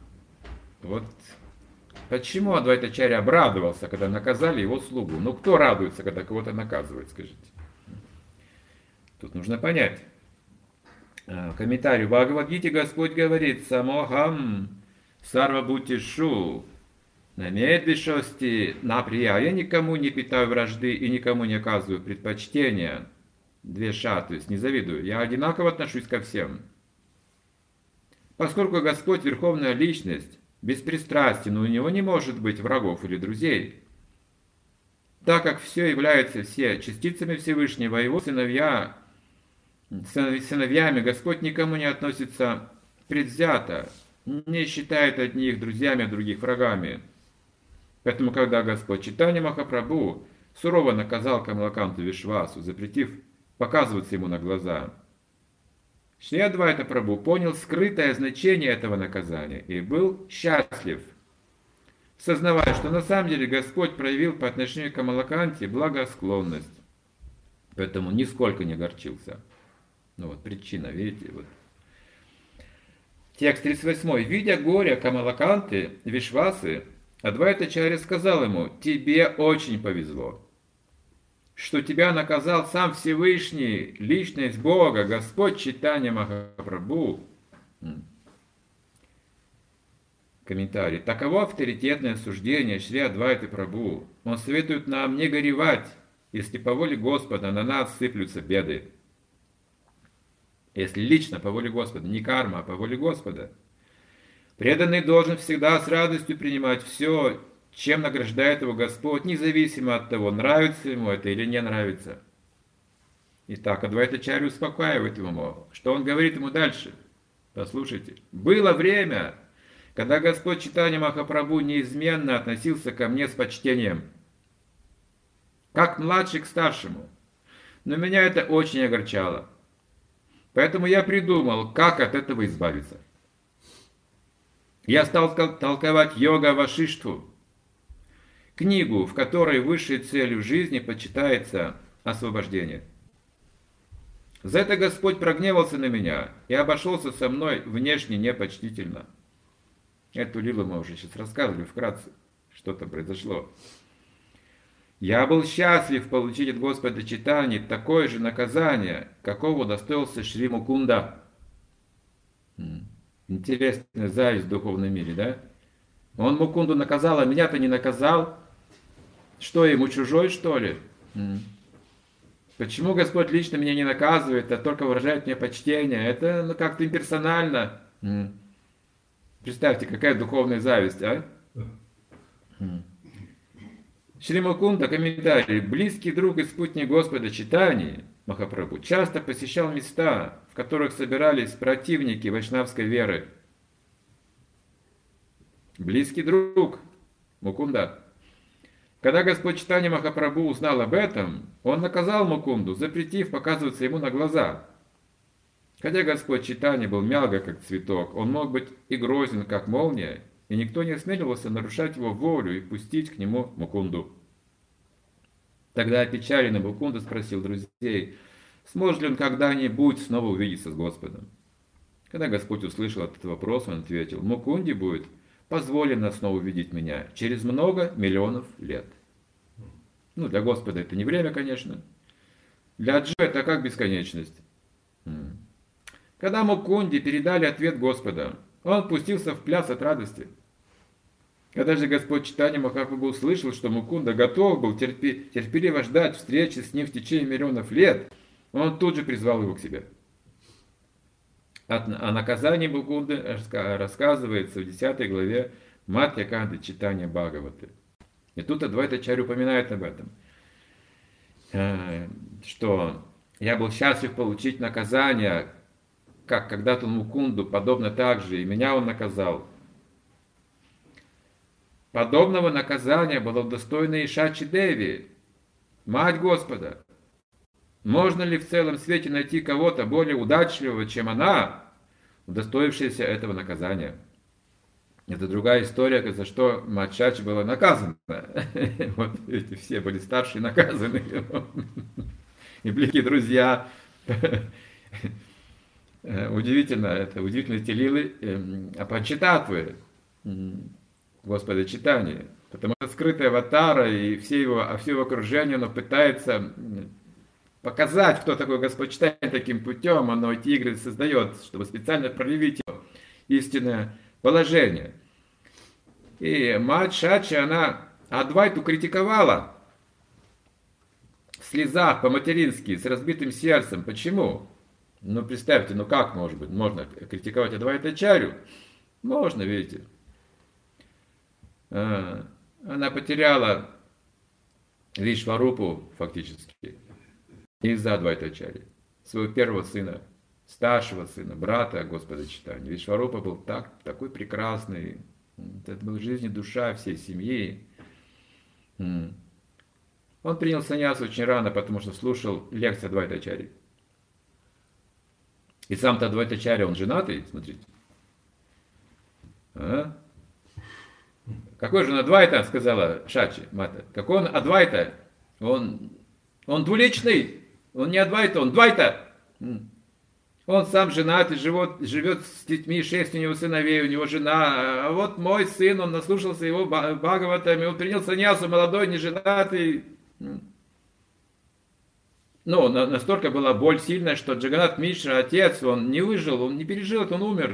Почему Адвайтачарья обрадовался, когда наказали его слугу? Кто радуется, когда кого-то наказывают, скажите? Тут нужно понять. Комментарий. В Бхагавад-гите Господь говорит: «Самохам сарвабхутишу намедлишости наприя». Я никому не питаю вражды и никому не оказываю предпочтения. То есть не завидую. Я одинаково отношусь ко всем. Поскольку Господь Верховная Личность, беспристрастен, у него не может быть врагов или друзей. Так как все является все частицами Всевышнего, его сыновьями, Господь никому не относится предвзято, не считает одних друзьями, а других врагами. Поэтому, когда Господь Чайтанья Махапрабху сурово наказал Камалаканту Вишвасу, запретив показываться ему на глаза, Шри Адвайта Прабху понял скрытое значение этого наказания и был счастлив, сознавая, что на самом деле Господь проявил по отношению к Камалаканте благосклонность. Поэтому нисколько не огорчился. Причина, видите, Текст 38. Видя горе Камалаканты Вишвасы, Адвайтачарья сказал ему: тебе очень повезло, что тебя наказал сам Всевышний, Личность Бога, Господь Чайтанья Махапрабху. Комментарий. Таково авторитетное суждение Шри Адвайты Прабху. Он советует нам не горевать, если по воле Господа на нас сыплются беды. Если лично по воле Господа, не карма, а по воле Господа. Преданный должен всегда с радостью принимать все, чем награждает его Господь, независимо от того, нравится ему это или не нравится. Итак, Адвайтачарья успокаивает его. Что он говорит ему дальше? Послушайте. Было время, когда Господь Чайтанья Махапрабху неизменно относился ко мне с почтением, как младший к старшему. Но меня это очень огорчало. Поэтому я придумал, как от этого избавиться. Я стал толковать Йога Вашиштху, книгу, в которой высшей целью жизни почитается освобождение. За это Господь прогневался на меня и обошелся со мной внешне непочтительно. Эту лилу мы уже сейчас рассказывали вкратце, что там произошло. Я был счастлив получить от Господа Чайтаньи такое же наказание, какого удостоился Шри Мукунда. Интересная зависть в духовном мире, да? Он Мукунду наказал, а меня-то не наказал. Что, ему чужой, что ли? Почему Господь лично меня не наказывает, а только выражает мне почтение? Это как-то имперсонально. Представьте, какая духовная зависть, а? Шри Мукунда, комментарий. Близкий друг и спутник Господа Чайтаньи Махапрабху часто посещал места, в которых собирались противники вайшнавской веры. Близкий друг Мукунда. Когда Господь Чайтанья Махапрабху узнал об этом, он наказал Мукунду, запретив показываться ему на глаза. Хотя Господь Чайтанья был мягок, как цветок, он мог быть и грозен, как молния, и никто не осмеливался нарушать его волю и пустить к нему Мукунду. Тогда опечаленный Мукунда спросил друзей, сможет ли он когда-нибудь снова увидеться с Господом. Когда Господь услышал этот вопрос, он ответил, Мукунде будет позволено снова увидеть меня через много миллионов лет. Ну, для Господа это не время, конечно. Для Джи это как бесконечность. Когда Мукунде передали ответ Господа, он пустился в пляс от радости. Когда же Господь Чайтанья Махапрабху услышал, что Мукунда готов был терпеливо ждать встречи с ним в течение миллионов лет, он тут же призвал его к себе. О наказании Мукунды рассказывается в 10 главе Матхья Канды Чайтанья Бхагаваты. И тут Адвайтачарья упоминает об этом, что я был счастлив получить наказание, как когда-то Мукунду, подобно так же, и меня он наказал. Подобного наказания было достойно и Шачи Деви, мать Господа. Можно ли в целом свете найти кого-то более удачливого, чем она, удостоившаяся этого наказания? Это другая история, за что мать Шачи была наказана. Вот эти все были старшие наказаны. И близкие друзья. Удивительно, это удивительно эти лилы Апанчитатвы Господа Чайтаньи. Потому что скрытый аватара и все его окружение, оно пытается показать, кто такой Господь Чайтанья таким путем, оно эти игры создает, чтобы специально проявить его истинное положение. И мать Шачи, она Адвайту критиковала в слезах по-матерински, с разбитым сердцем. Почему? Ну, представьте, ну как может быть? Можно критиковать Адвайтачарью? Можно, видите. Она потеряла Вишварупу фактически из-за Адвайтачарьи, своего первого сына, старшего сына, брата Господа Чайтаньи. Вишварупа был такой прекрасный, это был жизнь и душа всей семьи. Он принял саньясу очень рано, потому что слушал лекции Адвайтачарьи. И сам-то Адвайтачарья, он женатый, смотрите. Какой же он Адвайта, сказала Шачи Мата. Какой он Адвайта? Он двуличный. Он не Адвайта, он Двайта. Он сам женат и живет с детьми, 6 у него сыновей, у него жена. А вот мой сын, он наслушался его Бхагаватами, он принял саньясу, молодой, не женатый. Ну, настолько была боль сильная, что Джаганат Мишра, отец, он не выжил, он не пережил это, он умер.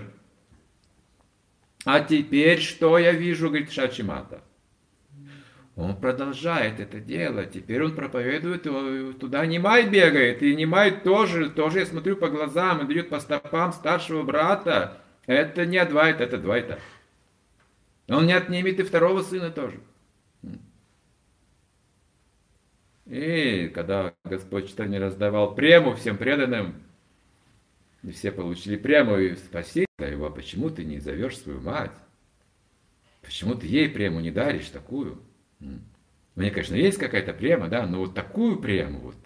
А теперь что я вижу, говорит Шачи Мата? Он продолжает это делать. Теперь он проповедует, туда Нимай бегает. И Нимай тоже я смотрю по глазам, он идет по стопам старшего брата. Это не Адвайта, это Двайта. Он не отнимет и второго сына тоже. И когда Господь Чайтанья раздавал прему всем преданным, и все получили прему, и спросили его: почему ты не зовешь свою мать? Почему ты ей прему не даришь такую? У меня, конечно, есть какая-то према, да, но вот такую прему вот.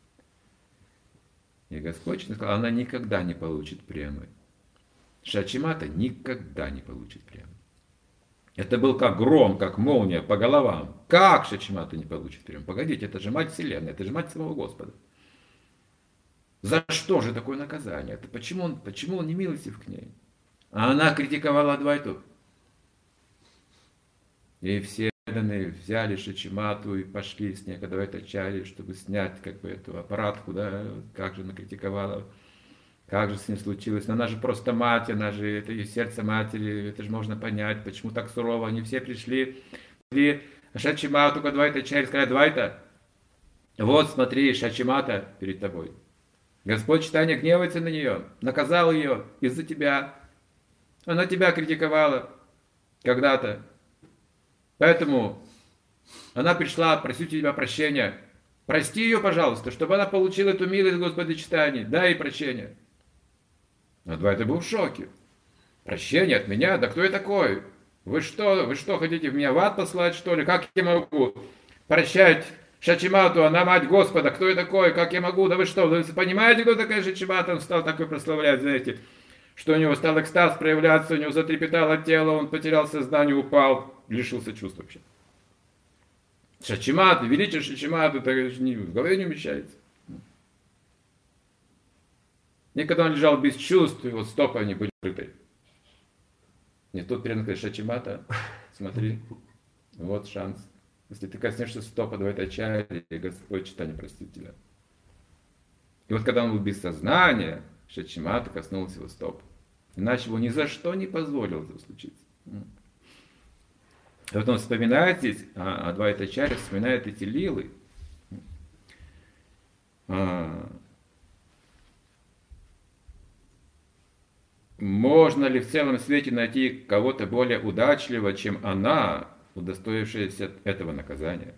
И Господь сказал: она никогда не получит премы. Шачимата никогда не получит премы. Это был как гром, как молния по головам. Как Шачимата не получит прему? Погодите, это же мать Вселенной, это же мать самого Господа. За что же такое наказание? Это почему он не милостив к ней? А она критиковала Адвайту. И все преданные взяли Шачимату и пошли с ней к Адвайтачарье, чтобы снять как бы эту аппаратку, да, как же она критиковала, как же с ней случилось. Но она же просто мать, она же, это ее сердце матери, это же можно понять, почему так сурово. Они все пришли Шачимату к Адвайтачарье, сказали: Адвайта, вот смотри, Шачимата перед тобой. Господь Чайтанья гневается на нее, наказал ее из-за тебя. Она тебя критиковала когда-то. Поэтому она пришла просить у тебя прощения. Прости ее, пожалуйста, чтобы она получила эту милость Господа Чайтаньи. Дай ей прощение. Адвайта был в шоке. Прощение от меня? Да кто я такой? Вы что, хотите меня в ад послать, что ли? Как я могу прощать Шачимату? Она мать Господа. Кто я такой? Как я могу? Да вы что, вы понимаете, кто такая Шачимата? Он стал такой прославлять, знаете, что у него стал экстаз проявляться, у него затрепетало тело, он потерял сознание, упал, лишился чувств вообще. Шачимата, величие Шачимата, это в голове не умещается. И когда он лежал без чувств, и вот стопы они были открыты. И тут преданный говорит: Шачимата, смотри, вот шанс. Если ты коснешься стопа Адвайтачарьи, Господь Чайтанья простит тебя. И вот когда он был без сознания, Шачимата коснулся его стоп. Иначе его ни за что не позволил это случиться. И вот он вспоминает здесь, Адвайтачарья вспоминает эти лилы. Можно ли в целом свете найти кого-то более удачливого, чем она, удостоившаяся этого наказания?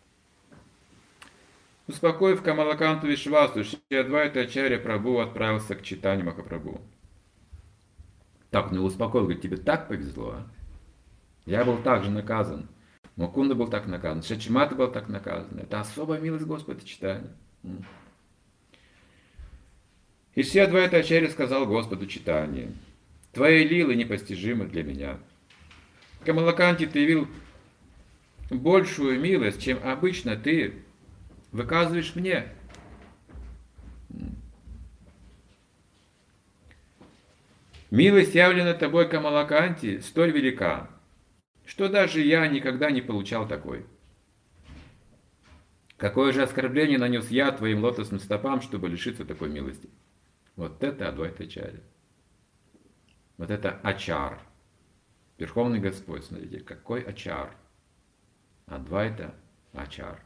Успокоив Камалаканту Вишвасу, Шри Адвайтачарья Прабху отправился к Чайтанье Махапрабху. Так, ну успокоил, говорит: тебе так повезло, а? Я был также наказан. Мукунда был так наказан. Шачимата был так наказан. Это особая милость Господа Чайтаньи. И Шри Адвайтачарья сказал Господу Чайтанье: твои лилы непостижимы для меня. Камалаканте ты явил большую милость, чем обычно ты выказываешь мне. Милость, явленная тобой, Камалаканте, столь велика, что даже я никогда не получал такой. Какое же оскорбление нанес я твоим лотосным стопам, чтобы лишиться такой милости? Вот это Адвайтачарья. Вот это Ачар. Верховный Господь, смотрите, какой Ачар. Адвайта Ачар.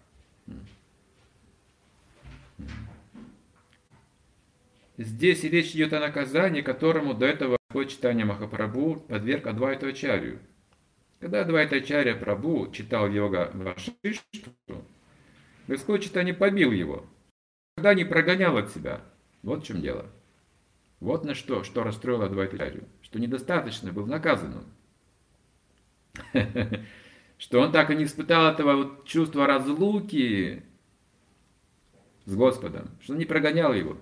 Здесь речь идет о наказании, которому до этого Господь Чайтанья Махапрабху подверг Адвайтачарью. Когда Адвайтачарья Прабху читал йога Вашиштху, Господь Чайтанья побил его, когда не прогонял от себя. Вот в чем дело. Вот на что расстроило Адвайтачарью, что недостаточно был наказан он. Что он так и не испытал этого чувства разлуки с Господом, что он не прогонял его.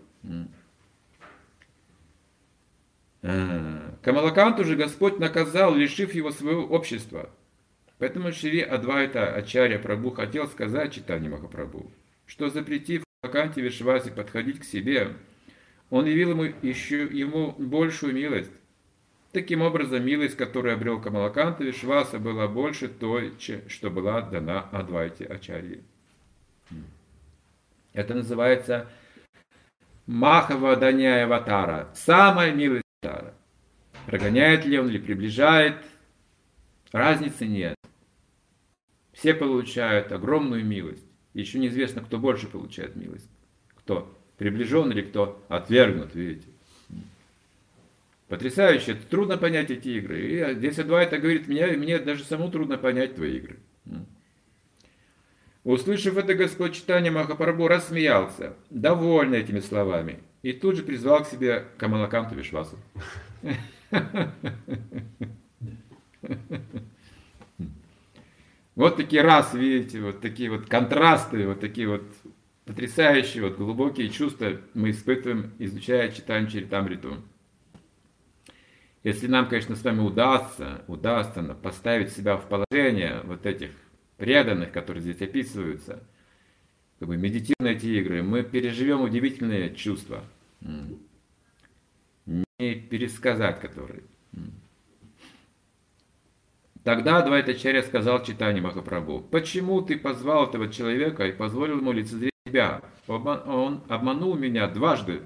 Камалаканту же Господь наказал, лишив его своего общества. Поэтому Шри Адвайта Ачарья Прабху хотел сказать Чайтанье Махапрабху, что запретив Камалаканте Вишвасе подходить к себе, он явил ему большую милость. Таким образом, милость, которую обрел Камалаканта Вишваса, была больше той, что была дана Адвайте Ачарье. Это называется Махаваданяя Аватара, самая милость Аватара. Прогоняет ли он или приближает, разницы нет. Все получают огромную милость. Еще неизвестно, кто больше получает милость. Кто приближен или кто отвергнут, видите. Потрясающе, это трудно понять эти игры. И здесь Адвайта говорит: мне даже самому трудно понять твои игры. Услышав это, Господь Чайтанья Махапрабху рассмеялся, довольный этими словами, и тут же призвал к себе Камалаканту Вишвасу. Вот такие раз, видите, вот такие вот контрасты, вот такие вот потрясающие, вот глубокие чувства мы испытываем, изучая Чайтанью Чаритамриту. Если нам, конечно, с вами удастся поставить себя в положение вот этих преданных, которые здесь описываются, как бы медитируя на эти игры, мы переживем удивительные чувства, не пересказать которые. Тогда Адвайтачарья сказал Чайтанье Махапрабху: почему ты позвал этого человека и позволил ему лицезреть тебя? Он обманул меня дважды.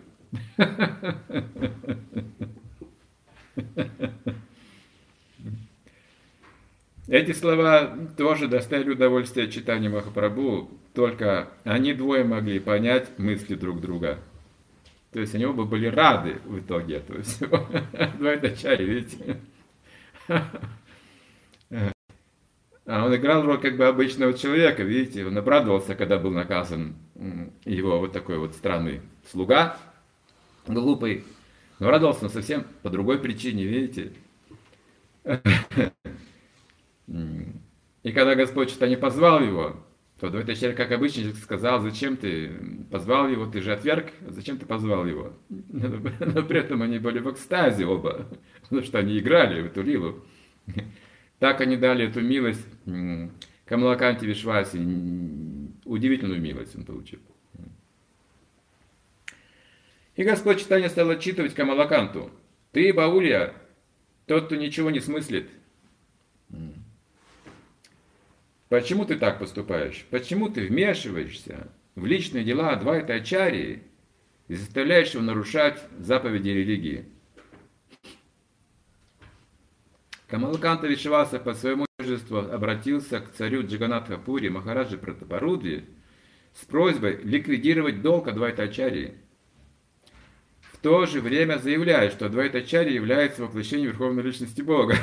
Эти слова тоже доставили удовольствие Чайтанье Махапрабху, только они двое могли понять мысли друг друга. То есть они оба были рады в итоге этого всего. Адвайтачарья, видите? А он играл роль как бы обычного человека, видите, он обрадовался, когда был наказан его вот такой вот странный слуга, глупый, но радовался он совсем по другой причине, видите. И когда Господь что-то не позвал его, то Адвайтачарья, как обычно, сказал: зачем ты позвал его, ты же отверг, зачем ты позвал его? Но при этом они были в экстазе оба, потому что они играли в эту лилу. Так они дали эту милость Камалаканте Вишвасе, удивительную милость он получил. И Господь Чайтанья стал отчитывать Камалаканту: ты, Баулья, тот, кто ничего не смыслит. Почему ты так поступаешь? Почему ты вмешиваешься в личные дела Адвайтачарьи и заставляешь его нарушать заповеди религии? Камалаканта Вишваса по своему невежеству обратился к царю Джаганатха-пури Махараджи Пратапарудрі с просьбой ликвидировать долг Адвайтачарьи, в то же время заявляя, что Адвайтачарья является воплощением Верховной Личности Бога.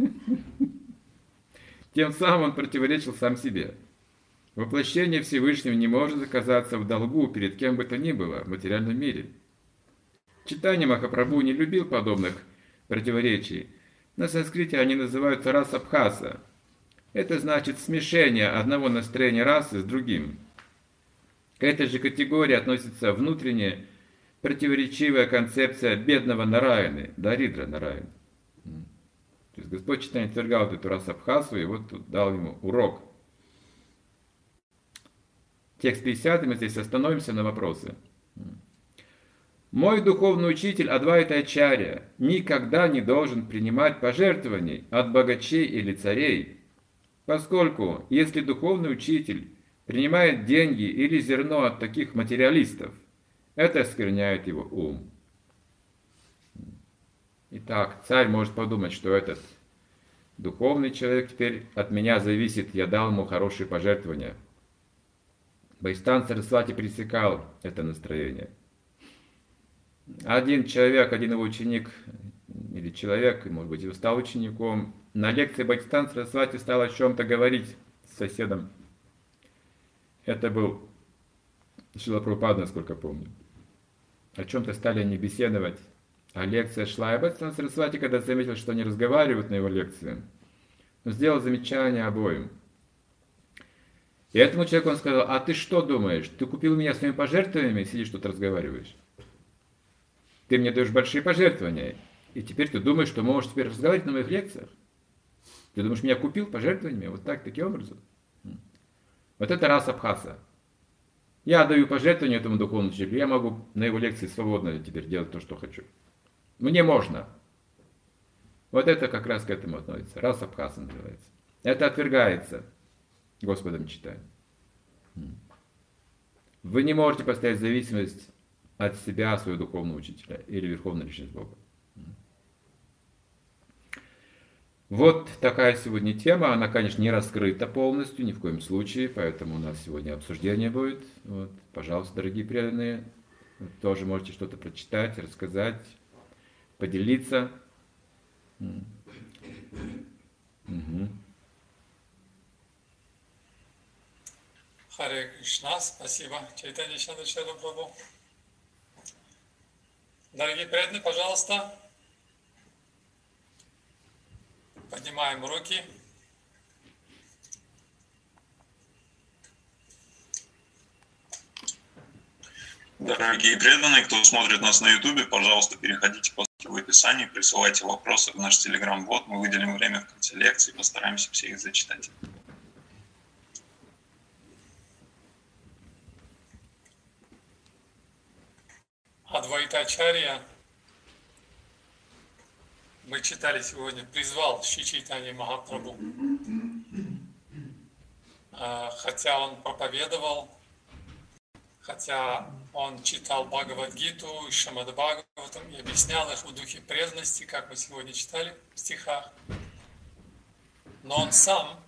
Тем самым он противоречил сам себе. Воплощение Всевышнего не может оказаться в долгу перед кем бы то ни было в материальном мире. Чайтанья Махапрабху не любил подобных противоречий. На санскрите они называются расабхаса. Это значит смешение одного настроения расы с другим. К этой же категории относится внутренняя противоречивая концепция бедного Нараяны, Даридра Нараяны. То есть Господь Чайтанья отвергал эту расабхасу и вот тут дал ему урок. Текст 50, мы здесь остановимся на вопросы. Мой духовный учитель Адвайтачарья никогда не должен принимать пожертвований от богачей или царей, поскольку если духовный учитель принимает деньги или зерно от таких материалистов, это оскверняет его ум. Итак, царь может подумать, что этот духовный человек теперь от меня зависит, я дал ему хорошие пожертвования. Бхаистан Сарасвати пресекал это настроение. Один человек, один его ученик, или человек, может быть, и стал учеником, на лекции Бхаистан Сарасвати стал о чем-то говорить с соседом. Это был Шрила Прабхупада, насколько помню. О чем-то стали они беседовать, а лекция шла. И Бхаистан Сарасвати, когда заметил, что они разговаривают на его лекции, он сделал замечание обоим. И этому человеку он сказал: а ты что думаешь, ты купил меня своими пожертвованиями и сидишь тут разговариваешь? Ты мне даешь большие пожертвования, и теперь ты думаешь, что можешь теперь разговаривать на моих лекциях? Ты думаешь, меня купил пожертвованиями? Вот так, таким образом. Вот это расабхаса. Я даю пожертвования этому духовному учителю, я могу на его лекции свободно теперь делать то, что хочу. Мне можно. Вот это как раз к этому относится. Расабхаса называется. Это отвергается Господом Чайтаньей. Вы не можете поставить зависимость от себя, своего духовного учителя или Верховной Личности Бога. Вот такая сегодня тема. Она, конечно, не раскрыта полностью, ни в коем случае, поэтому у нас сегодня обсуждение будет. Вот. Пожалуйста, дорогие преданные, вы тоже можете что-то прочитать, рассказать, поделиться. Харе Кришна, спасибо, Чайтанья Чандачара Прабху. Дорогие преданные, пожалуйста, поднимаем руки. Дорогие преданные, кто смотрит нас на YouTube, пожалуйста, переходите по ссылке в описании, присылайте вопросы в наш Telegram-бот. Мы выделим время в конце лекции, постараемся все их зачитать. Адвайтачарья, мы читали сегодня, призвал Шри Чайтанья Махапрабху. Хотя он проповедовал, хотя он читал Бхагавад-гиту и Шримад-Бхагаватам и объяснял их в духе преданности, как мы сегодня читали в стихах. Но он сам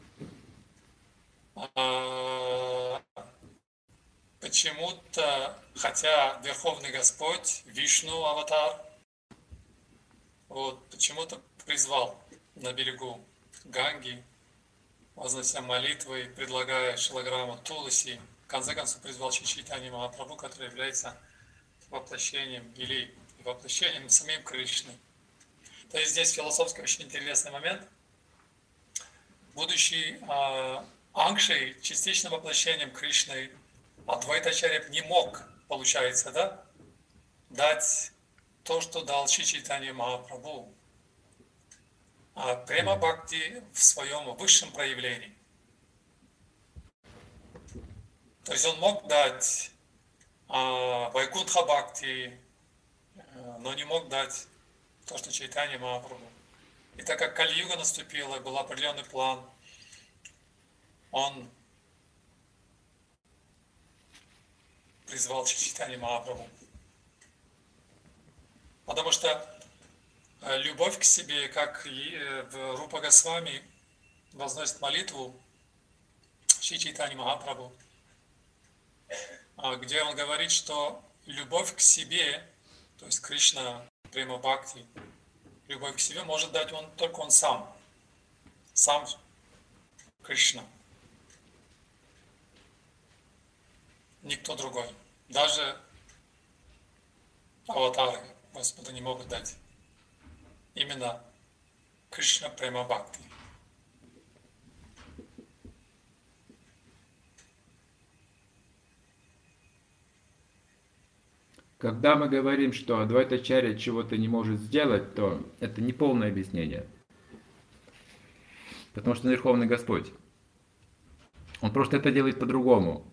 почему-то, хотя Верховный Господь, Вишну Аватар, вот, почему-то призвал на берегу Ганги, вознося молитвы, предлагая шилограмму Туласи, в конце концов призвал Шри Чайтанью Махапрабху, который является воплощением или воплощением самим Кришны. То есть здесь философский очень интересный момент. Будучи Ангшей, частичным воплощением Кришны, Адвайтачарья не мог, получается, да, дать то, что дал Шри Чайтанья Махапрабху. А Према Бхакти в своем высшем проявлении. То есть он мог дать Вайкунтха Бхакти, но не мог дать то, что Чайтанья Махапрабху. И так как Кали-юга наступила, был определенный план, он призвал Чайтанью Махапрабху. Потому что любовь к себе, как и в Рупа Госвами возносит молитву Шри Чайтаньи Махапрабху, где он говорит, что любовь к себе, то есть Кришна, Према Бхакти, любовь к себе может дать только он сам Кришна. Никто другой. Даже аватары Господа не могут дать. Именно Кришна Према Бхакти. Когда мы говорим, что Адвайтачарья чего-то не может сделать, то это не полное объяснение. Потому что Верховный Господь. Он просто это делает по-другому.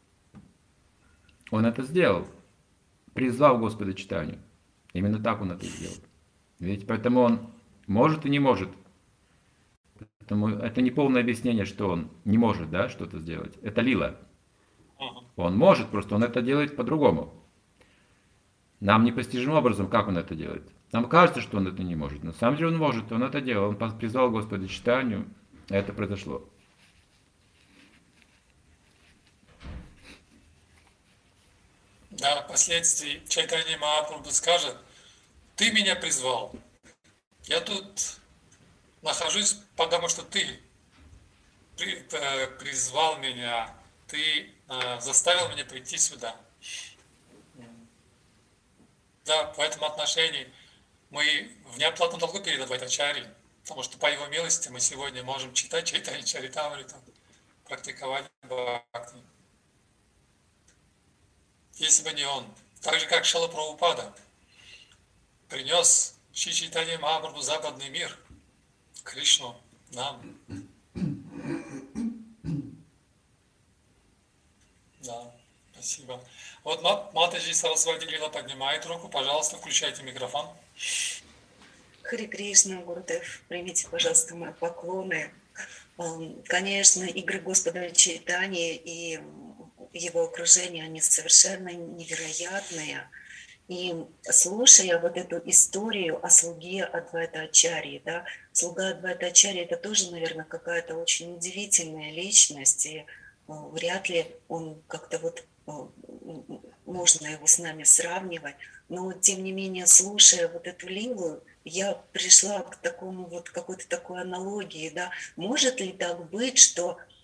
Он это сделал, призвав Господа Чайтанью. Именно так он это сделал. Ведь поэтому он может и не может. Поэтому это не полное объяснение, что он не может, да, что-то сделать. Это лила. Он может, просто он это делает по-другому. Нам непостижимым образом, как он это делает. Нам кажется, что он это не может. На самом деле он может, он это делал. Он призвал Господа Чайтанью, и это произошло. Да, впоследствии Чайтанья Махапрабху скажет: ты меня призвал. Я тут нахожусь, потому что ты призвал меня, ты заставил меня прийти сюда. Да, в этом отношении мы в неоплатном долгу перед Адвайтачарьей, потому что по его милости мы сегодня можем читать Чайтанья Чаритамриту, практиковать бхакти. Если бы не он, так же как Шрила Прабхупада принес Шри Чайтанья Махапрабху в западный мир, Кришну нам. Да, спасибо. Вот Матаджи Сарасвати Лила поднимает руку. Пожалуйста, включайте микрофон. Харе Кришна, Гурудев, примите, пожалуйста, мои поклоны. Конечно, игры Господа Чайтаньи и его окружение, они совершенно невероятные. И слушая вот эту историю о слуге Адвайтачарьи, да, слуга Адвайтачарьи — это тоже, наверное, какая-то очень удивительная личность, и вряд ли он как-то вот можно его с нами сравнивать, но тем не менее, слушая вот эту лилу, я пришла к такому вот какой-то такой аналогии, да, может ли так быть, что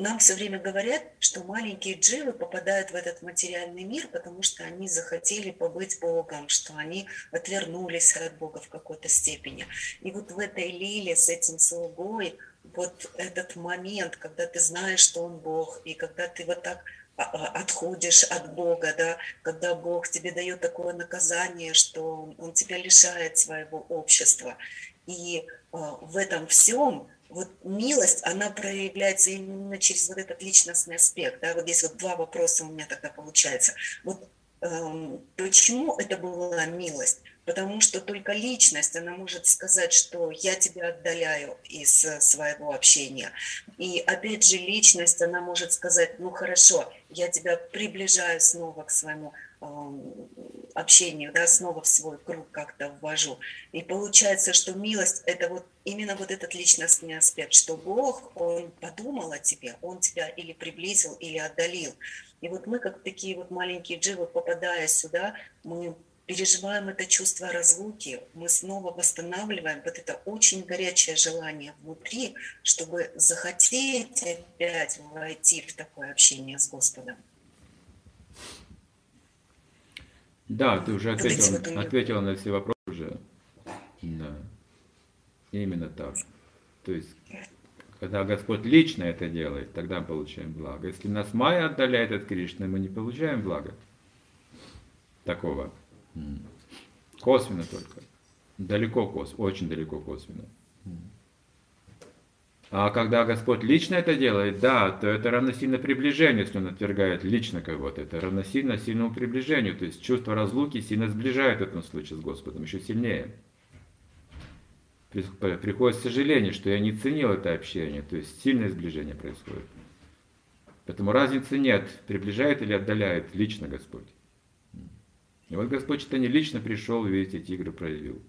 нам все время говорят, что маленькие дживы попадают в этот материальный мир, потому что они захотели побыть Богом, что они отвернулись от Бога в какой-то степени. И вот в этой лиле с этим слугой, вот этот момент, когда ты знаешь, что он Бог, и когда ты вот так отходишь от Бога, да, когда Бог тебе дает такое наказание, что Он тебя лишает своего общества. И в этом всем вот милость, она проявляется именно через вот этот личностный аспект. Да? Вот здесь вот два вопроса у меня тогда получается. Вот почему это была милость? Потому что только личность, она может сказать, что я тебя отдаляю из своего общения. И опять же личность, она может сказать, ну хорошо, я тебя приближаю снова к своему общению, да, снова в свой круг как-то ввожу. И получается, что милость – это вот именно вот этот личностный аспект, что Бог, Он подумал о тебе, Он тебя или приблизил, или отдалил. И вот мы, как такие вот маленькие дживы, попадая сюда, мы переживаем это чувство разлуки, мы снова восстанавливаем вот это очень горячее желание внутри, чтобы захотеть опять войти в такое общение с Господом. Да, ты уже ответила на все вопросы уже. Да. Именно так. То есть, когда Господь лично это делает, тогда мы получаем благо. Если нас Майя отдаляет от Кришны, мы не получаем блага. Такого. Косвенно только. Далеко косвенно, очень далеко косвенно. А когда Господь лично это делает, да, то это равносильно приближению, если Он отвергает лично кого-то. Это равносильно сильному приближению. То есть чувство разлуки сильно сближает в этом случае с Господом, еще сильнее. Приходит сожаление, что я не ценил это общение. То есть сильное сближение происходит. Поэтому разницы нет, приближает или отдаляет лично Господь. И вот Господь Чайтанья лично пришел и весь эти игры проявил.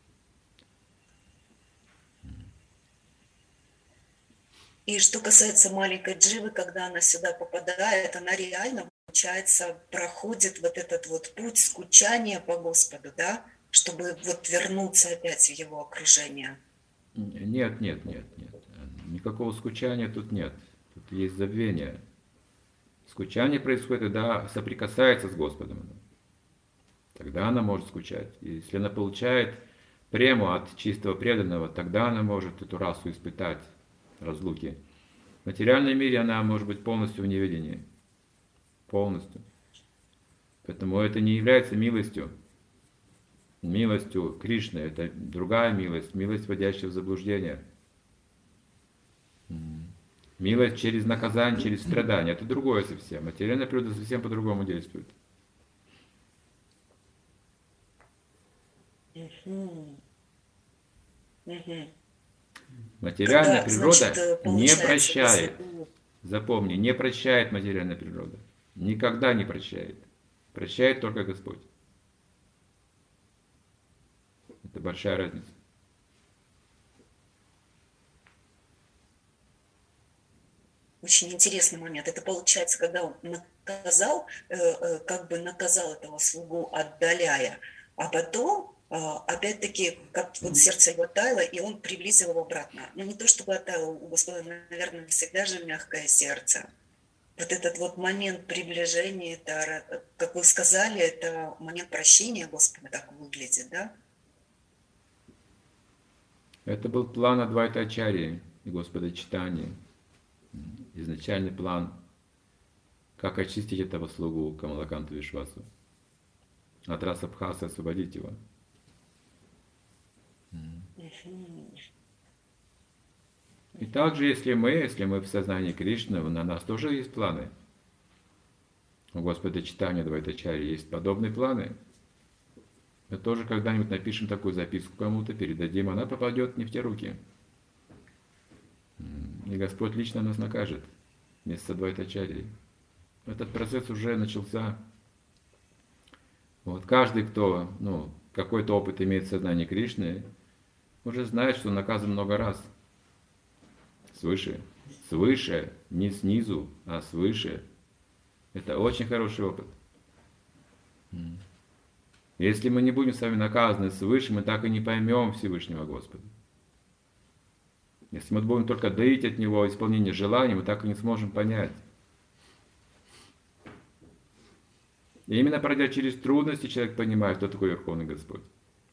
И что касается маленькой дживы, когда она сюда попадает, она реально, получается, проходит вот этот вот путь скучания по Господу, да, чтобы вот вернуться опять в Его окружение. Нет. Никакого скучания тут нет. Тут есть забвение. Скучание происходит, когда соприкасается с Господом. Тогда она может скучать. И если она получает прему от чистого преданного, тогда она может эту расу испытать, разлуки. В материальном мире она может быть полностью в неведении. Полностью. Поэтому это не является милостью. Милостью Кришны. Это другая милость. Милость, вводящая в заблуждение. Милость через наказание, через страдания. Это другое совсем. Материальная природа совсем по-другому действует. Материальная природа не прощает. Запомни, не прощает материальная природа. Никогда не прощает. Прощает только Господь. Это большая разница. Очень интересный момент. Это получается, когда он наказал, как бы наказал этого слугу, отдаляя, а потом опять-таки, как вот сердце его таяло, и он приблизил его обратно. Но не то, чтобы оттаяло, у Господа, наверное, всегда же мягкое сердце. Вот этот вот момент приближения, это, как вы сказали, это момент прощения Господа так выглядит, да? Это был план Адвайта Ачарьи и Господа Чайтаньи. Изначальный план, как очистить этого слугу Камалаканту Вишвасу. От Расабхаса освободить его. И также, если мы в сознании Кришны, на нас тоже есть планы. У Господа Чайтаньи Адвайта Ачарьи есть подобные планы. Мы тоже когда-нибудь напишем такую записку кому-то, передадим, она попадет не в те руки. И Господь лично нас накажет вместе с Адвайта Ачарьей. Этот процесс уже начался. Вот каждый, кто какой-то опыт имеет в сознании Кришны, уже знает, что наказан много раз. Свыше. Свыше, не снизу, а свыше. Это очень хороший опыт. Если мы не будем с вами наказаны свыше, мы так и не поймем Всевышнего Господа. Если мы будем только доить от Него исполнение желаний, мы так и не сможем понять. И именно пройдя через трудности, человек понимает, кто такой Верховный Господь.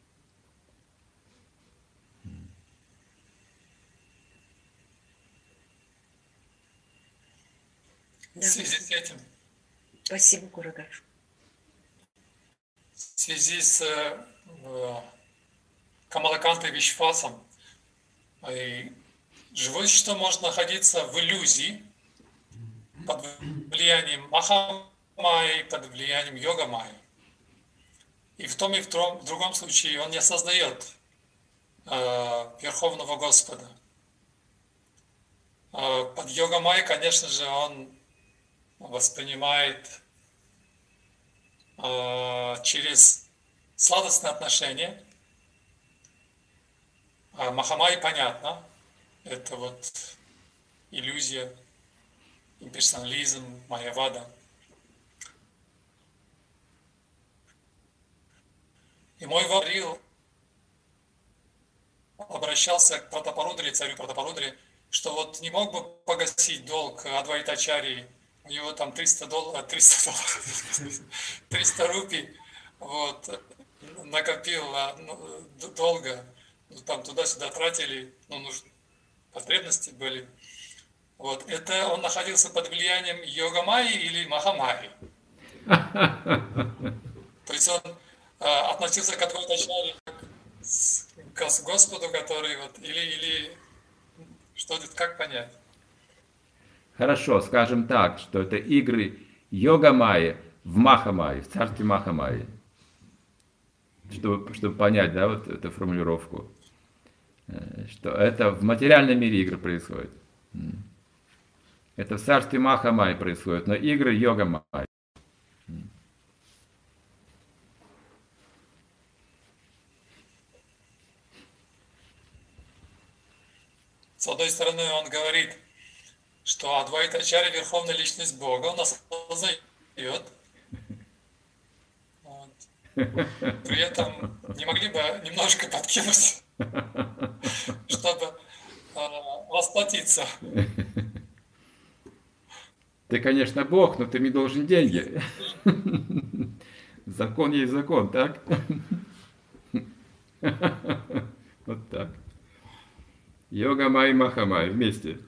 Да. В связи с этим, Спасибо, Гурудев. в связи с Камалакантой Вишвасом, живое существо может находиться в иллюзии под влиянием Махамайи, под влиянием Йога-майи. И в том и в другом случае он не осознает Верховного Господа. Под Йога-майей, конечно же, он воспринимает через сладостные отношения. Махамайи понятно, это вот иллюзия, имперсонализм, майявада. И мой говорил, обращался к Пратапарудре, царю Пратапарудре, что вот не мог бы погасить долг Адвайтачарьи, у него там 300 рупий, вот, накопил долго, там туда-сюда тратили, потребности были. Вот, это он находился под влиянием Йога-майи или Махамайи. То есть он относился к Адвайтачарьи к Господу, который вот, или что это, как понять? Хорошо, скажем так, что это игры Йога-майи в Маха-майи, в царстве Маха-майи. Чтобы понять, да, вот эту формулировку. Что это в материальном мире игры происходят. Это в царстве Маха-майи происходит, но игры Йога-майи. С одной стороны, он говорит, что Адвайтачарья — верховная личность Бога, он нас осознает. Вот. При этом не могли бы немножко подкинуть, чтобы расплатиться. Ты, конечно, Бог, но ты мне должен деньги. Закон есть закон, так? Вот так. Йога-майи, Маха-майи вместе.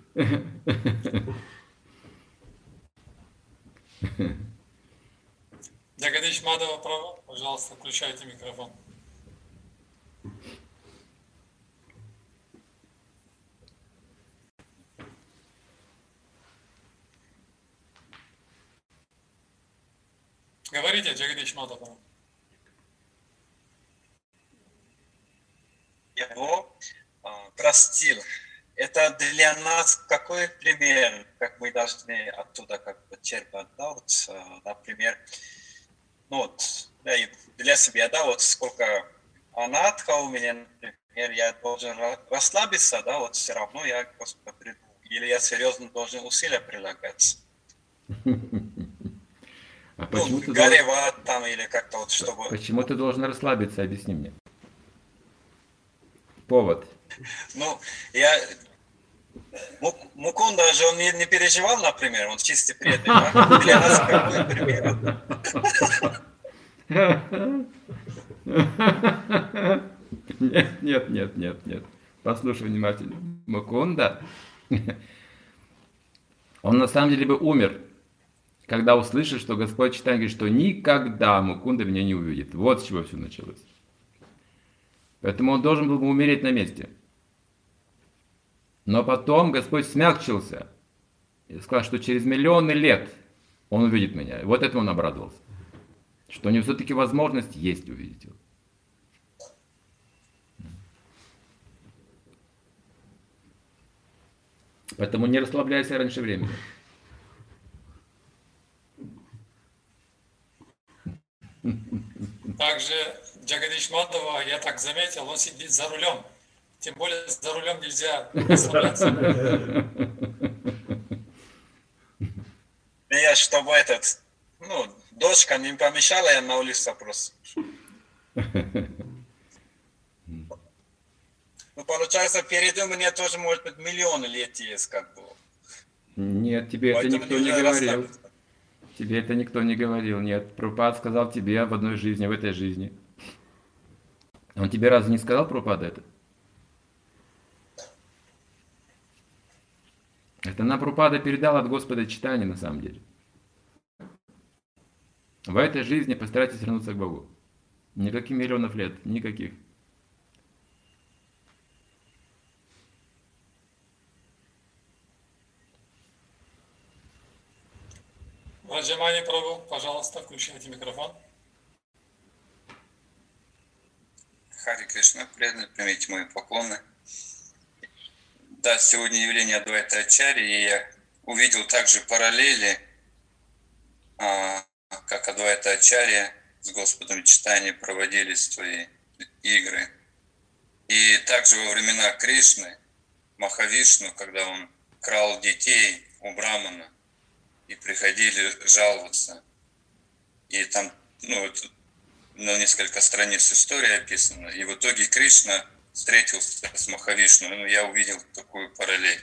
Джагадиш Мадава права, пожалуйста, включайте микрофон. Говорите, Джагадиш Мадава. Его простил. Это для нас какой пример, как мы должны оттуда как бы черпать, да, вот, например, ну вот, да, и для себя, да, вот сколько анатха у меня, например, я должен расслабиться, да, вот все равно я к Господу приду, или я серьезно должен усилия прилагать. А почему ты горевать там или как-то вот, чтобы... Почему ты должен расслабиться, объясни мне. Повод. Ну, я... Мукунда же он не переживал, например, он чистый преданный, да? Для нас какой пример? Нет. Послушай внимательно. Мукунда, он на самом деле бы умер, когда услышит, что Господь Чайтанья говорит, что никогда Мукунда меня не увидит. Вот с чего все началось. Поэтому он должен был бы умереть на месте. Но потом Господь смягчился и сказал, что через миллионы лет он увидит меня. И вот этому он обрадовался. Что у него все-таки возможность есть увидеть его. Поэтому не расслабляйся раньше времени. Также Джагадиш Мадава, я так заметил, он сидит за рулем. Тем более за рулем нельзя расслабляться. Я, чтобы дочка не помешала, я на улице просто. получается, передо мной тоже, может быть, миллионы лет есть, как бы. Нет, тебе это Поэтому никто не нельзя говорил. расставить. Тебе это никто не говорил. Нет, Прабхупада сказал тебе в одной жизни, в этой жизни. Он тебе разве не сказал, Прабхупада, это? Это нам Прабхупада передал от Господа читания, на самом деле. В этой жизни постарайтесь вернуться к Богу. Никаких миллионов лет, никаких. Раджамани Прабу, пожалуйста, включайте микрофон. Хари Кришна, преданные, примите мои поклоны. Да, сегодня явление Адвайта Ачарьи, и я увидел также параллели, как Адвайта Ачарья с Господом Чайтаньей проводили свои игры. И также во времена Кришны, Махавишну, когда он крал детей у Брамана, и приходили жаловаться. И там, на несколько страниц истории описано. И в итоге Кришна встретился с Махавишну. Я увидел такую параллель.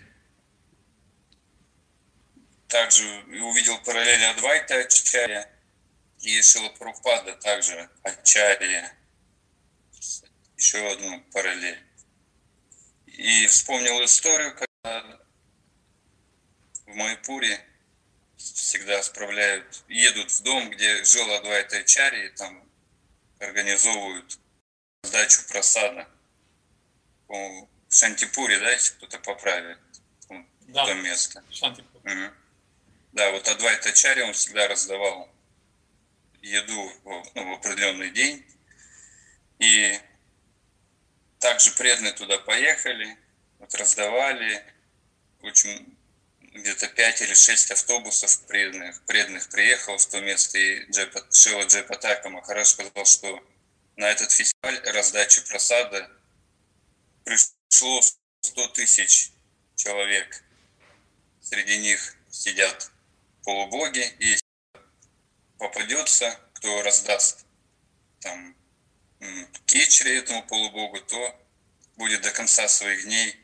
Также увидел параллель Адвайта Ачарья и Шрила Прабхупада также Ачарья. Еще одну параллель. И вспомнил историю, когда в Майпуре всегда едут в дом, где жил Адвайта Ачарья, и там организовывают раздачу прасада. В Шантипуре, да, если кто-то поправит, Да, то место. Шантипур. Угу. Да, вот Адвайта Ачарья, он всегда раздавал еду в определенный день. И также преданные туда поехали, раздавали. Очень где-то 5 или 6 автобусов преданных приехало в то место, и Шрила Джайпатака Махарадж сказал, что на этот фестиваль раздачи прасада пришло 100 тысяч человек. Среди них сидят полубоги, и если попадется, кто раздаст там кичри этому полубогу, то будет до конца своих дней,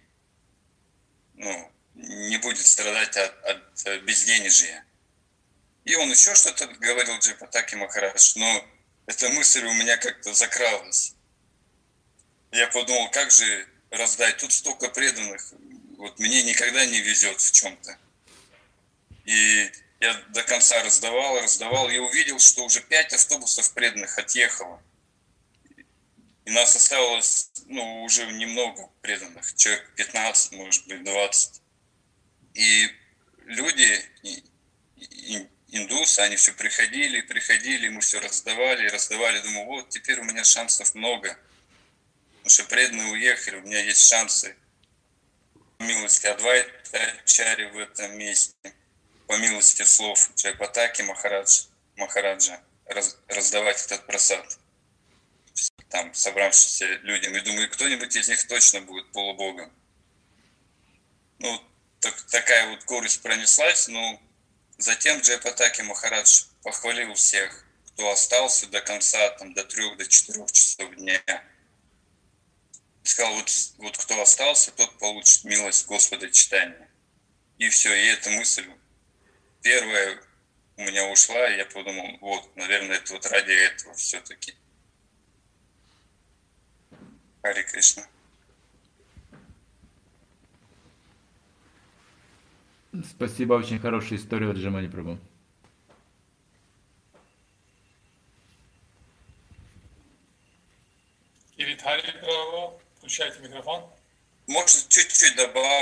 не будет страдать от безденежья. И он еще что-то говорил Джайпатаки Махарадж, но эта мысль у меня как-то закралась. Я подумал, как же раздать? Тут столько преданных, вот мне никогда не везет в чем-то. И я до конца раздавал, я увидел, что уже 5 автобусов преданных отъехало. И нас осталось, уже немного преданных, человек 15, может быть, 20. И люди, индусы, они все приходили, мы все раздавали. Думаю, вот теперь у меня шансов много. Потому что преданные уехали, у меня есть шансы. По милости Адвайта Ачарьи в этом месте, по милости слов Джайпатаки Махараджа, раздавать этот прасад там собравшимся людям. И думаю, кто-нибудь из них точно будет полубогом. Такая вот горесть пронеслась, но затем Джайпатаки Махарадж похвалил всех, кто остался до конца, до 3 до 4 часов дня. Сказал, вот кто остался, тот получит милость Господа Чайтаньи. И все, и эта мысль первая у меня ушла, и я подумал, наверное, это вот ради этого все-таки. Хари Кришна. Спасибо, очень хорошая история, Раджамани Прабу. Гиридхари Прабу, включайте микрофон. Может, чуть-чуть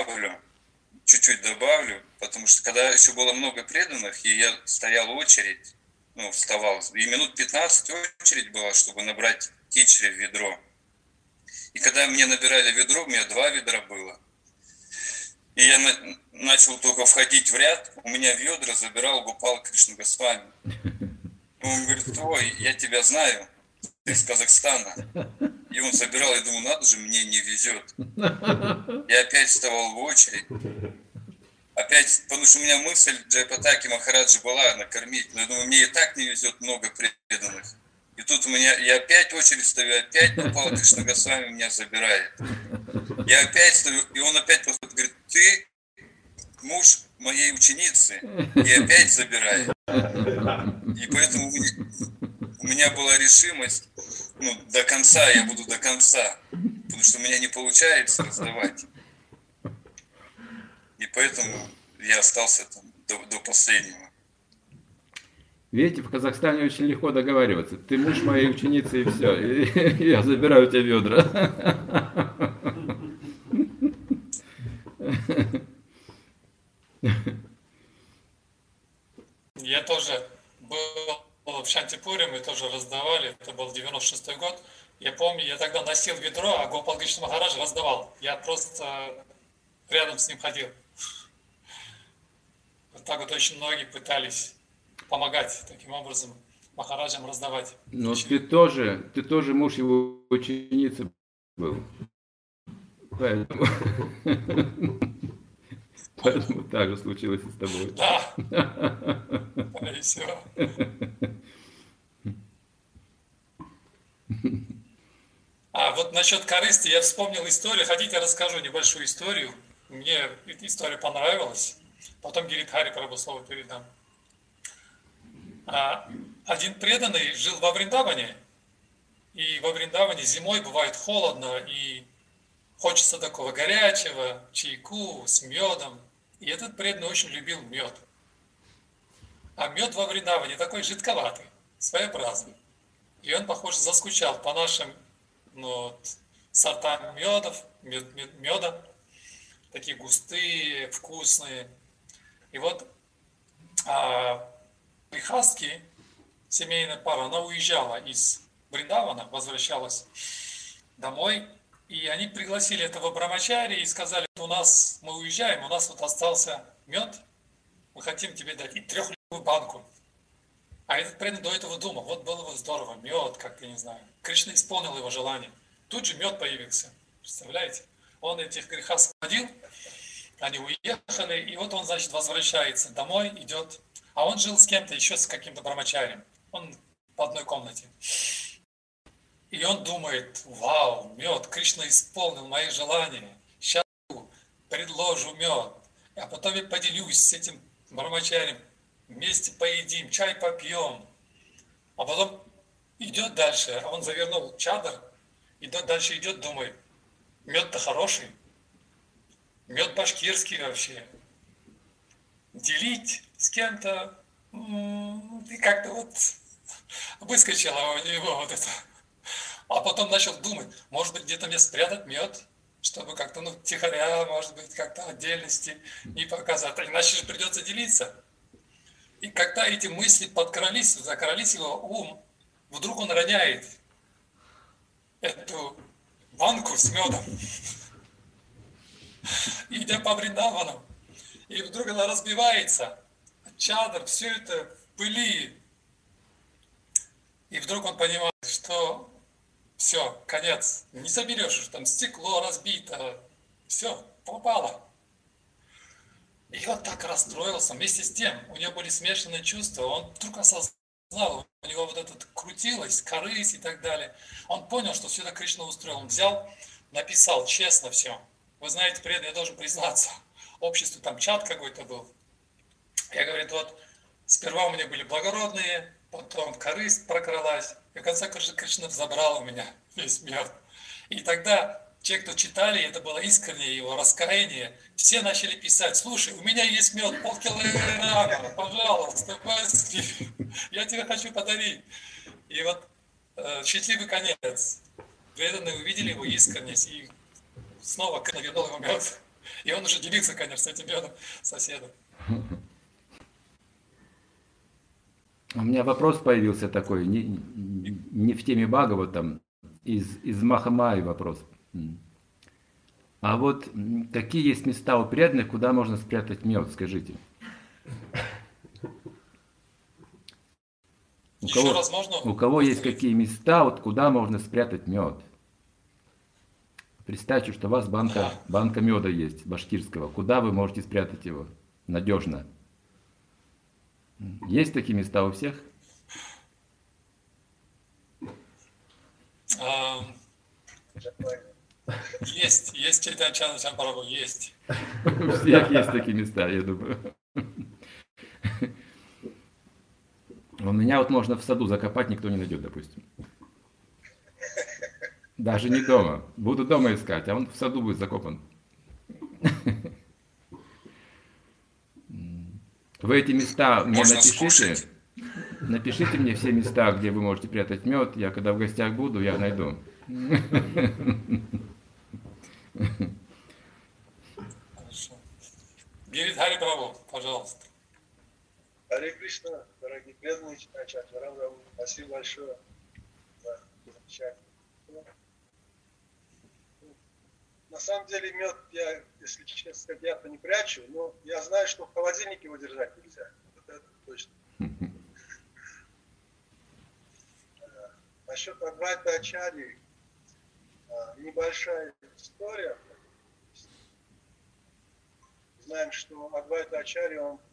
добавлю, потому что когда еще было много преданных, и я стоял в очередь, вставал, и минут 15 очередь была, чтобы набрать кичри в ведро. И когда мне набирали ведро, у меня 2 ведра было. И я начал только входить в ряд, у меня ведра забирал Гопал Кришна Госвами. Он говорит, ой, я тебя знаю, ты из Казахстана. И он забирал, я думаю, надо же, мне не везет. Я опять вставал в очередь. Опять, потому что у меня мысль Джайпатаки Махараджа была накормить. Но я думаю, мне и так не везет много преданных. И И тут я опять в очередь стою, опять попал, Кришна Госвами меня забирает. Я опять стою, и он опять подходит, говорит, ты муж моей ученицы, и опять забирает. И поэтому у меня была решимость, до конца, я буду до конца, потому что у меня не получается раздавать. И поэтому я остался там до последнего. Видите, в Казахстане очень легко договариваться. Ты муж моей ученицы, и все. И я забираю у тебя ведра. Я тоже был в Шантипуре, мы тоже раздавали, это был 96-й год. Я помню, я тогда носил ведро, а Гопал Кришна Махарадж раздавал. Я просто рядом с ним ходил. Вот так вот очень многие пытались помогать таким образом Махараджам раздавать. Но ты тоже муж его ученицы был. Поэтому так же случилось и с тобой. Да. И все. А вот насчет корысти я вспомнил историю. Хотите, я расскажу небольшую историю. Мне эта история понравилась. Потом Гиридхари Прабху слово передам. Один преданный жил во Вриндаване. И во Вриндаване зимой бывает холодно, и хочется такого горячего, чайку с медом. И этот преданный очень любил мед. А мед во Вриндаване такой жидковатый, своеобразный. И он, похоже, заскучал по нашим сортам меда, такие густые, вкусные. И вот грехастки, семейная пара, она уезжала из Вриндавана, возвращалась домой, и они пригласили этого брамачари и сказали, мы уезжаем, у нас вот остался мед, мы хотим тебе дать, и 3-литровую банку. А этот преданный до этого думал, вот было бы здорово, мед, как-то, не знаю. Кришна исполнил его желание. Тут же мед появился, представляете? Он этих грехастов водил, они уехали, и вот он, значит, возвращается домой, идет. А он жил с кем-то, еще с каким-то брамачарием. Он в одной комнате. И он думает, вау, мед, Кришна исполнил мои желания. Сейчас предложу мед. А потом я поделюсь с этим брамачарием. Вместе поедим, чай попьем. А потом идет дальше. А он завернул чадр. Идет дальше, идет, думает, мед-то хороший. Мед башкирский вообще. Делить с кем-то, и как-то вот выскочило у него вот это. А потом начал думать, может быть, где-то мне спрятать мед, чтобы как-то, тихоря, может быть, как-то отдельности не показать. Иначе же придется делиться. И когда эти мысли закрались его ум, вдруг он роняет эту банку с медом, идя по Вриндавану. И вдруг она разбивается, чадр, все это в пыли. И вдруг он понимает, что все, конец, не соберешь уже, там стекло разбито, все, попало. И он так расстроился. Вместе с тем, у него были смешанные чувства, он вдруг осознал, у него вот это крутилось, корысть и так далее. Он понял, что все это Кришна устроил. Он взял, написал честно все. Вы знаете, преданный, я должен признаться, обществу там чат какой-то был. Я говорю, вот сперва у меня были благородные, потом корысть прокралась, и в конце Кришна забрал у меня весь мед. И тогда те, кто читали, это было искреннее его раскаяние, все начали писать, слушай, у меня есть мед, полкилограмма, пожалуйста, возьми, я тебе хочу подарить. И вот счастливый конец. Преданные увидели его искренность и снова вернул ему мед. И он уже делился, конечно, с этим медом соседом. У меня вопрос появился такой, не в теме Бхагаватам, из Махамаи вопрос. А вот какие есть места у преданных, куда можно спрятать мед, скажите? У кого есть какие места, вот куда можно спрятать мед? Представьте, что у вас банка меда есть, башкирского. Куда вы можете спрятать его надежно? Есть такие места у всех? есть Чайтанья Чаритамриту Махапрабху, есть. У всех есть такие места, я думаю. У меня вот можно в саду закопать, никто не найдет, допустим. Даже не дома. Буду дома искать, а он в саду будет закопан. Вы эти места мне Можно напишите. скушать. Напишите мне все места, где вы можете прятать мед. Я когда в гостях буду, я найду. Хорошо. Гиридхари Прабху, пожалуйста. Харе Кришна, дорогие преданные, Чайтанья Рам, спасибо большое за замечательное. На самом деле мед я, если честно сказать, я-то не прячу, но я знаю, что в холодильнике его держать нельзя. Вот это точно. Насчет Адвайта Ачарьи небольшая история. Знаем, что Адвайта Ачарья, он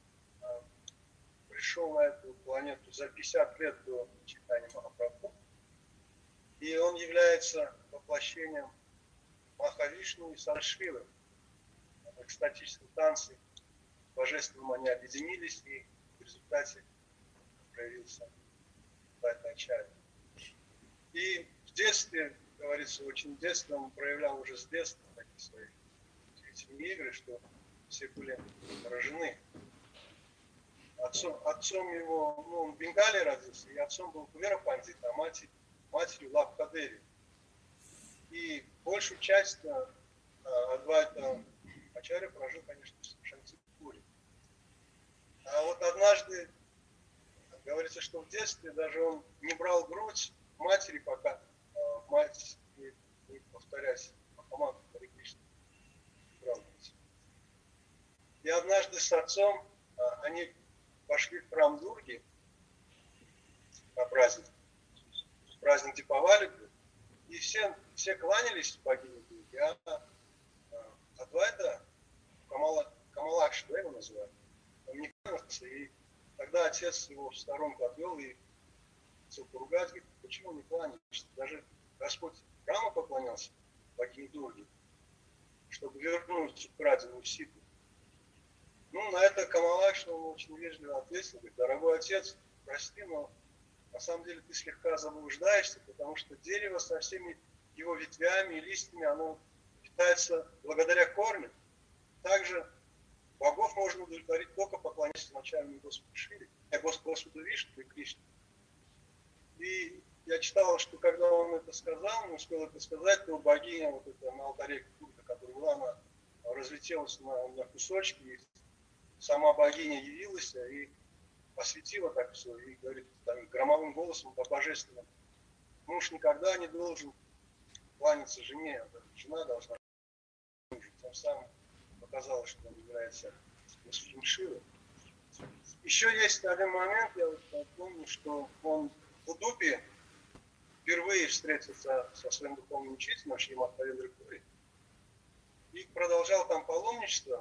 пришел на эту планету за 50 лет до Чайтаньи Махапрабху. И он является воплощением Махавишну и Сарашвилы. В экстатическом танце божественном они объединились, и в результате проявился Адвайта Ачарья. И в детстве, говорится, очень в детстве, он проявлял уже с детства такие свои удивительные игры, что все были поражены. Отцом его, ну, он в Бенгалии родился, и отцом был Кувера Пандит, а матерью Лабхадеви. И большую часть Адвайта Ачарья прожил, конечно, в Шантипуре. А вот однажды, говорится, что в детстве даже он не брал грудь матери, пока мать не повторясь Махамаду Харе Кришна. И однажды с отцом они пошли в храм Дурги на праздник. Праздник Дипавали был. И все кланялись богине Дурги, а Адвайта, Камалакши, да, его называют, он не кланялся. И тогда отец его в сторонку отвел и хотел поругать, говорит, почему не кланяешься? Даже Господь храму поклонялся богине Дурги, чтобы вернуть украденную ситу. Ну, на это Камалакши он очень вежливо ответил, говорит, дорогой отец, прости, но на самом деле ты слегка заблуждаешься, потому что дерево со всеми его ветвями и листьями, оно питается благодаря корню. Также богов можно удовлетворить только поклоняясь изначальному Господу Шиве, Господу Вишну и Кришне. И я читал, что когда он это сказал, не успел это сказать, то богиня вот эта на алтаре Курта, которая была, она разлетелась на кусочки, и сама богиня явилась и осветила так все, и говорит там, громовым голосом божественным, муж никогда не должен кланяться жене, жена должна тем самым показалось, что он является мужем Шивы. Еще есть один момент, я вот помню, что он в Удупе впервые встретился со своим духовным учителем, Шримад Равиндра Пури, и продолжал там паломничество.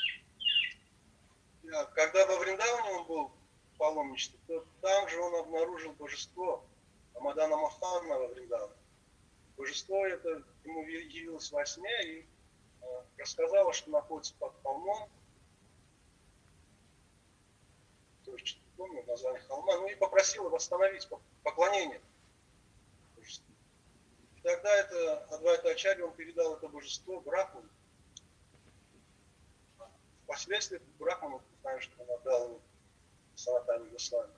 Когда во Вриндаване он был в паломничестве, то там же он обнаружил божество Мадана Мохана во Вриндаване. Божество это ему явилось во сне и рассказало, что находится под холмом, точно не помню название холма, ну и попросила восстановить поклонение божеству. И тогда это Адвайта Ачарья, он передал это божество Брахману. Впоследствии Брахману, знаем, что он отдал ему Санатане Госвами.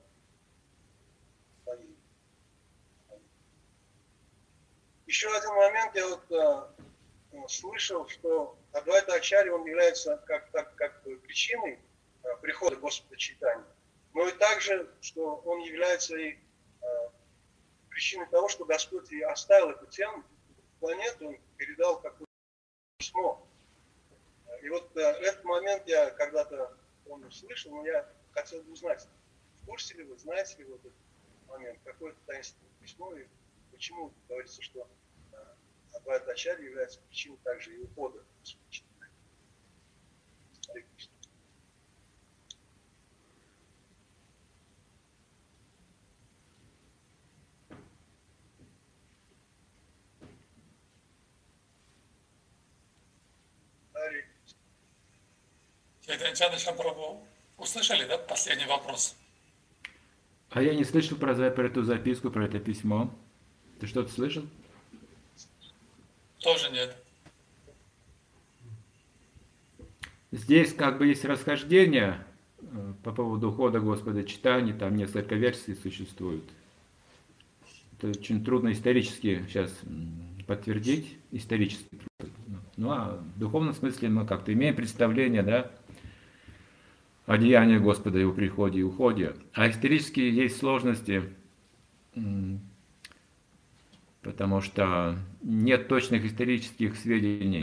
Еще один момент, я вот слышал, что Адвайта Ачарья, он является как причиной прихода Господа Чайтаньи, но и также, что он является и причиной того, что Господь и оставил эту тему, планету, он передал какое-то письмо. И вот этот момент я когда-то, помню, слышал, но я хотел бы узнать, в курсе ли вы, знаете ли вы этот момент, какое-то таинственное письмо, и почему говорится, что Адвайта Ачарья является причиной также и ухода. Чайтанья Шампрабху, услышали, да, последний вопрос? А я не слышал про эту записку, про это письмо. Ты что-то слышал? Тоже нет. Здесь как бы есть расхождение по поводу ухода Господа читаний, там несколько версий существует. Это очень трудно исторически сейчас подтвердить, исторически трудно. Ну а в духовном смысле мы как-то имеем представление, да, о деяниях Господа, Его приходе и уходе. А исторически есть сложности, потому что нет точных исторических сведений.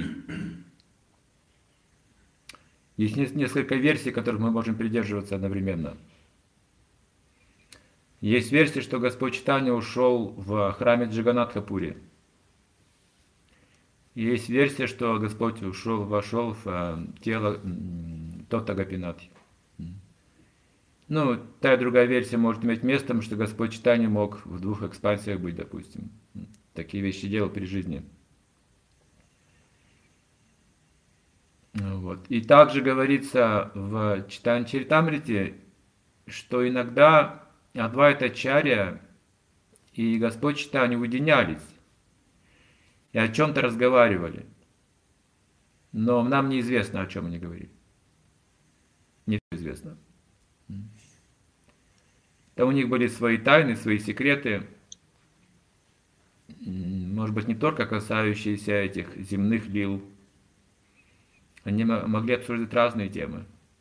Есть несколько версий, которых мы можем придерживаться одновременно. Есть версия, что Господь Чайтанья ушел в храме Джаганатха-пури. Есть версия, что Господь вошел в тело Тотта Гопинатхи. Ну, та и другая версия может иметь место, потому что Господь Чайтанья мог в двух экспансиях быть, допустим. Такие вещи делал при жизни. Вот. И также говорится в Чайтанья Чаритамрите, что иногда Адвайта-ачарья и Господь Чайтанья уединялись и о чем-то разговаривали. Но нам неизвестно, о чем они говорили. Неизвестно. Там у них были свои тайны, свои секреты, может быть, не только касающиеся этих земных лил. Они могли обсуждать разные темы.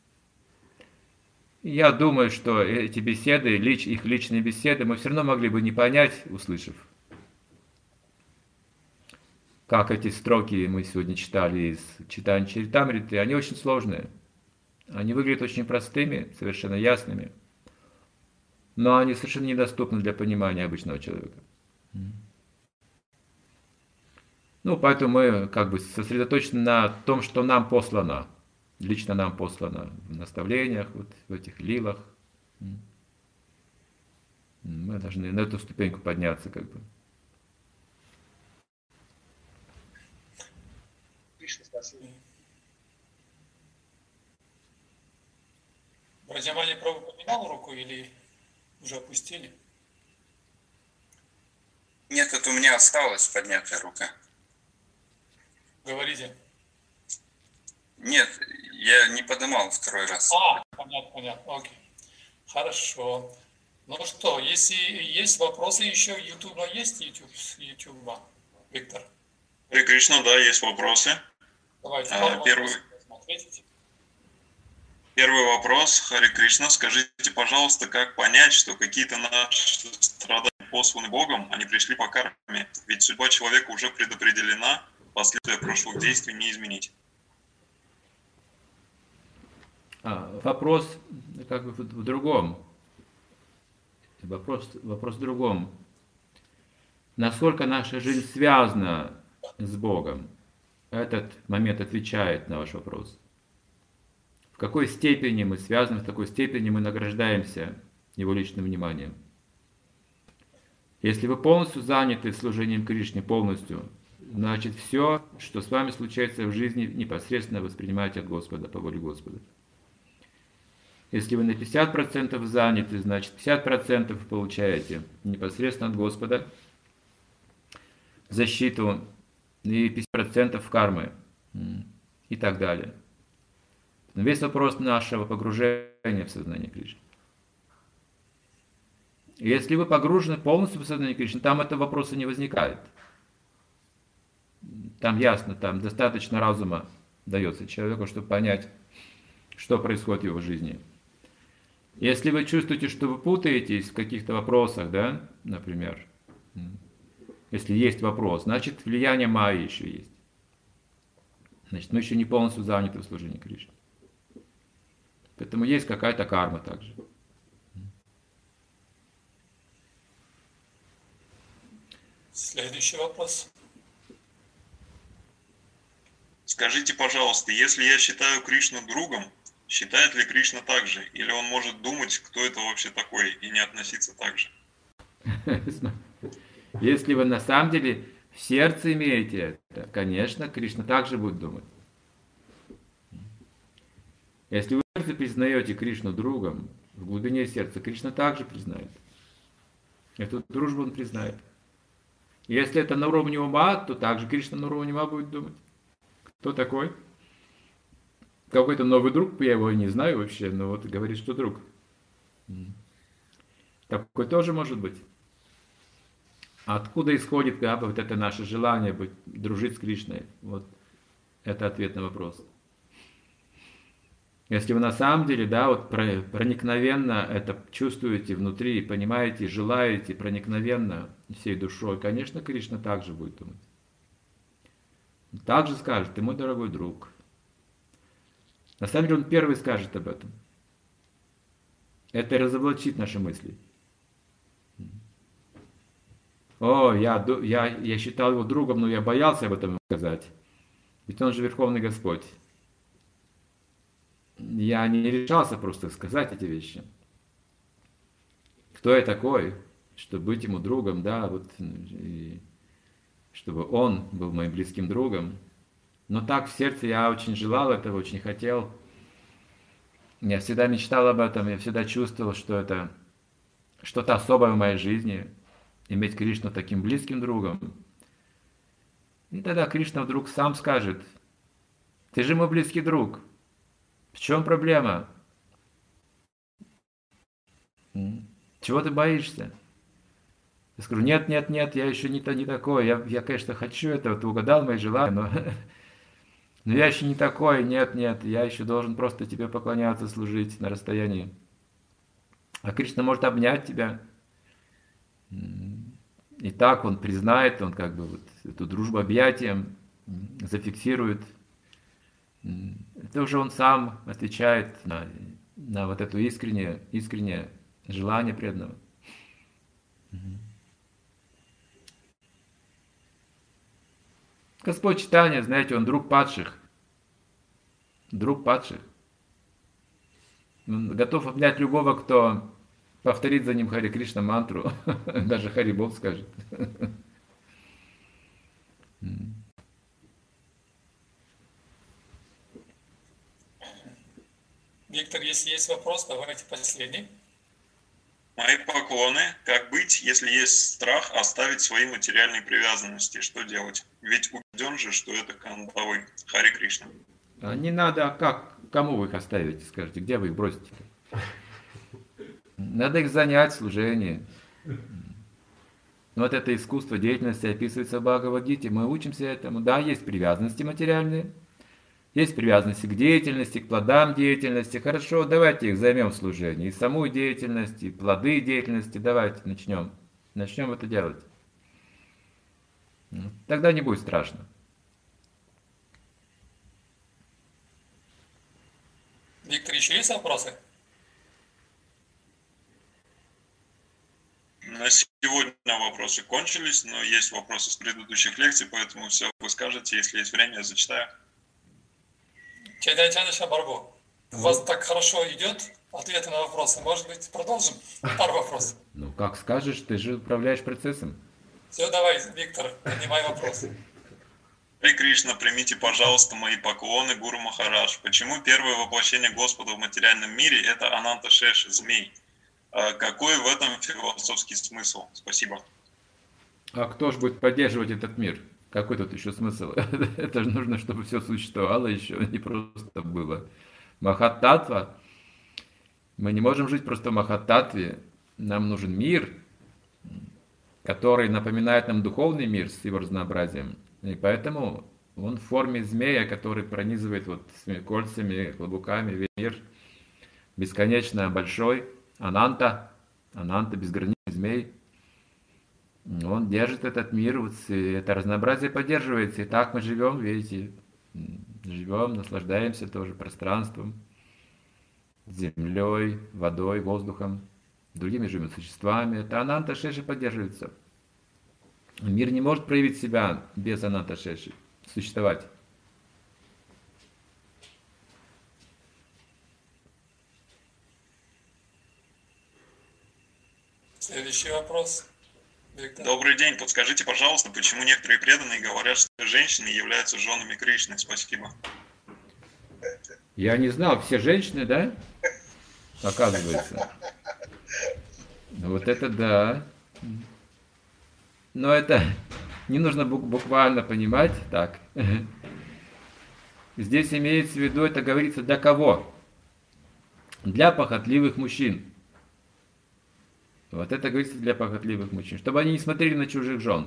Я думаю, что эти беседы, их личные беседы, мы все равно могли бы не понять, услышав. Как эти строки мы сегодня читали из Чайтанья Чаритамриты, они очень сложные. Они выглядят очень простыми, совершенно ясными, но они совершенно недоступны для понимания обычного человека. Ну, поэтому мы как бы сосредоточены на том, что нам послано, лично нам послано в наставлениях, вот, в этих лилах. Мы должны на эту ступеньку подняться, как бы. Браджамани Прабху поднимал руку или уже опустили? Нет, это у меня осталась поднятая рука. Говорите. Нет, я не поднимал второй раз. Понятно, окей. Хорошо. Ну что, если есть вопросы еще, YouTube есть YouTube, Виктор? Харе Кришна, да, есть вопросы. Давайте, Первый вопрос, Харе Кришна, скажите, пожалуйста, как понять, что какие-то наши страдания посланы Богом, они пришли по карме? Ведь судьба человека уже предопределена, последствия прошлых действий не изменить. Вопрос как бы в другом. Вопрос в другом. Насколько наша жизнь связана с Богом? Этот момент отвечает на ваш вопрос. В какой степени мы связаны, в какой степени мы награждаемся Его личным вниманием. Если вы полностью заняты служением Кришне, полностью, значит все, что с вами случается в жизни, непосредственно воспринимаете от Господа, по воле Господа. Если вы на 50% заняты, значит 50% получаете непосредственно от Господа защиту и 50% кармы и так далее. Но весь вопрос нашего погружения в сознание Кришны. Если вы погружены полностью в сознание Кришны, там этого вопроса не возникает. Там ясно, там достаточно разума дается человеку, чтобы понять, что происходит в его жизни. Если вы чувствуете, что вы путаетесь в каких-то вопросах, да, например, если есть вопрос, значит влияние майи еще есть. Значит, мы еще не полностью заняты в служении Кришне. Поэтому есть какая-то карма также. Следующий вопрос. Скажите, пожалуйста, если я считаю Кришну другом, считает ли Кришна так же? Или он может думать, кто это вообще такой, и не относиться так же? Если вы на самом деле в сердце имеете это, конечно, Кришна также будет думать. Если вы в сердце признаете Кришну другом, в глубине сердца Кришна также признает. Эту дружбу он признает. Если это на уровне ума, то также Кришна на уровне ума будет думать. Кто такой? Какой-то новый друг, я его не знаю вообще, но вот говорит, что друг. Такой тоже может быть. Откуда исходит вот это наше желание дружить с Кришной? Вот это ответ на вопрос. Если вы на самом деле, да, вот проникновенно это чувствуете внутри, понимаете, желаете проникновенно всей душой, конечно, Кришна также будет думать. Также скажет: ты мой дорогой друг. На самом деле он первый скажет об этом. Это разоблачит наши мысли. О, я считал его другом, но я боялся об этом сказать. Ведь он же Верховный Господь. Я не решался просто сказать эти вещи. Кто я такой, чтобы быть ему другом, да, вот, и чтобы он был моим близким другом. Но так в сердце я очень желал этого, очень хотел. Я всегда мечтал об этом, я всегда чувствовал, что это что-то особое в моей жизни, иметь Кришну таким близким другом. И тогда Кришна вдруг сам скажет: ты же мой близкий друг, в чем проблема? Чего ты боишься? Я скажу: нет, я еще не такой, я, конечно, хочу этого, ты угадал мои желания, но я еще не такой, нет, я еще должен просто тебе поклоняться, служить на расстоянии. А Кришна может обнять тебя. И так он признает, он как бы вот эту дружбу объятием зафиксирует. Это уже он сам отвечает на вот это искреннее желание преданного. Господь Чайтанья, знаете, он друг падших. Друг падших. Он готов обнять любого, кто повторит за ним Хари Кришна мантру. Даже Хари Бол скажет. Виктор, если есть вопрос, давайте последний. Мои поклоны. Как быть, если есть страх оставить свои материальные привязанности? Что делать? Ведь убежден же, что это кандавы. Хари Кришна. Не надо, а кому вы их оставите, скажите, где вы их бросите? Надо их занять в служении. Вот это искусство деятельности описывается в Бхагавад-гите. Мы учимся этому. Да, есть привязанности материальные, есть привязанности к деятельности, к плодам деятельности. Хорошо, давайте их займем в служении. И саму деятельность, и плоды деятельности. Давайте начнем это делать. Тогда не будет страшно. Виктор, еще есть вопросы? На сегодня вопросы кончились, но есть вопросы с предыдущих лекций, поэтому все вы скажете, если есть время, я зачитаю. Чайтанья Прабху, у вас так хорошо идет ответы на вопросы. Может быть, продолжим? Пару вопросов. Ну, как скажешь, ты же управляешь процессом. Все, давай, Виктор, поднимай вопросы. Хари Кришна, примите, пожалуйста, мои поклоны, Гуру Махарадж. Почему первое воплощение Господа в материальном мире – это Ананта Шеши, змей? Какой в этом философский смысл? Спасибо. А кто же будет поддерживать этот мир? Какой тут еще смысл? Это же нужно, чтобы все существовало еще, не просто было. Махаттатва. Мы не можем жить просто в Махаттатве. Нам нужен мир, который напоминает нам духовный мир с его разнообразием. И поэтому он в форме змея, который пронизывает вот с кольцами, клобуками весь мир. Бесконечно большой. Ананта, безграничный змей. Он держит этот мир, вот, и это разнообразие поддерживается. И так мы живем, видите, живем, наслаждаемся тоже пространством, землей, водой, воздухом, другими живыми существами. Это Ананта Шеши поддерживается. Мир не может проявить себя без Ананта Шеши, существовать. Следующий вопрос. Виктор. Добрый день. Подскажите, пожалуйста, почему некоторые преданные говорят, что женщины являются женами Кришны? Спасибо. Я не знал, все женщины, да? Оказывается. Ну, вот это да. Но это не нужно буквально понимать так. Здесь имеется в виду, это говорится для кого? Для похотливых мужчин. Вот это говорится для похотливых мужчин. Чтобы они не смотрели на чужих жен.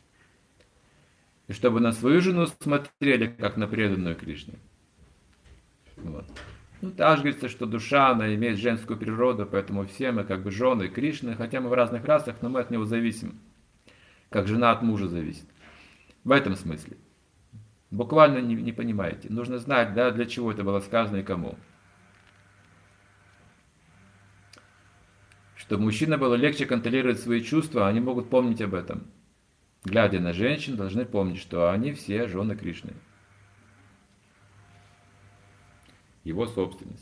И чтобы на свою жену смотрели, как на преданную Кришне. Вот. Ну, также говорится, что душа, она имеет женскую природу, поэтому все мы как бы жены Кришны, хотя мы в разных расах, но мы от него зависим. Как жена от мужа зависит. В этом смысле. Буквально не понимаете. Нужно знать, да, для чего это было сказано и кому. Чтобы мужчина было легче контролировать свои чувства, они могут помнить об этом. Глядя на женщин, должны помнить, что они все жены Кришны. Его собственность.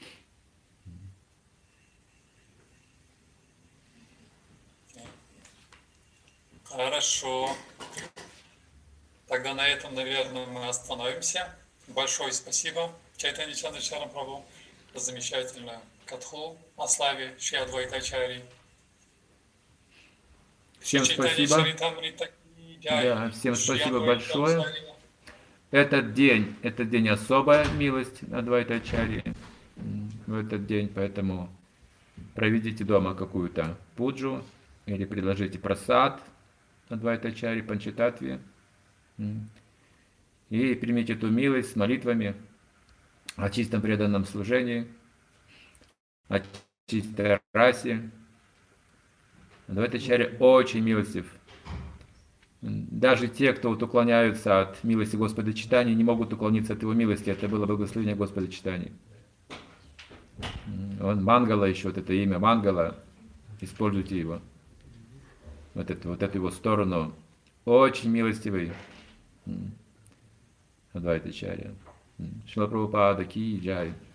Хорошо. Тогда на этом, наверное, мы остановимся. Большое спасибо Чайтанья Чандрашара Прабху за замечательную катху о славе Шри Адвайтачари. Всем спасибо. Да, всем спасибо большое. Этот день особая милость Адвайтачари. В этот день, поэтому проведите дома какую-то пуджу или предложите прасад Адвайтачари, Панчататве. И примите эту милость с молитвами о чистом преданном служении, о чистой расе. Адвайтачарья очень милостив. Даже те, кто уклоняются от милости Господа Чайтаньи, не могут уклониться от его милости. Это было благословение Господа Чайтаньи. Он Мангала еще, вот это имя Мангала, используйте его. Вот эту его сторону. Очень милостивый Адвайтачарья. Шрила Прабхупада ки джай.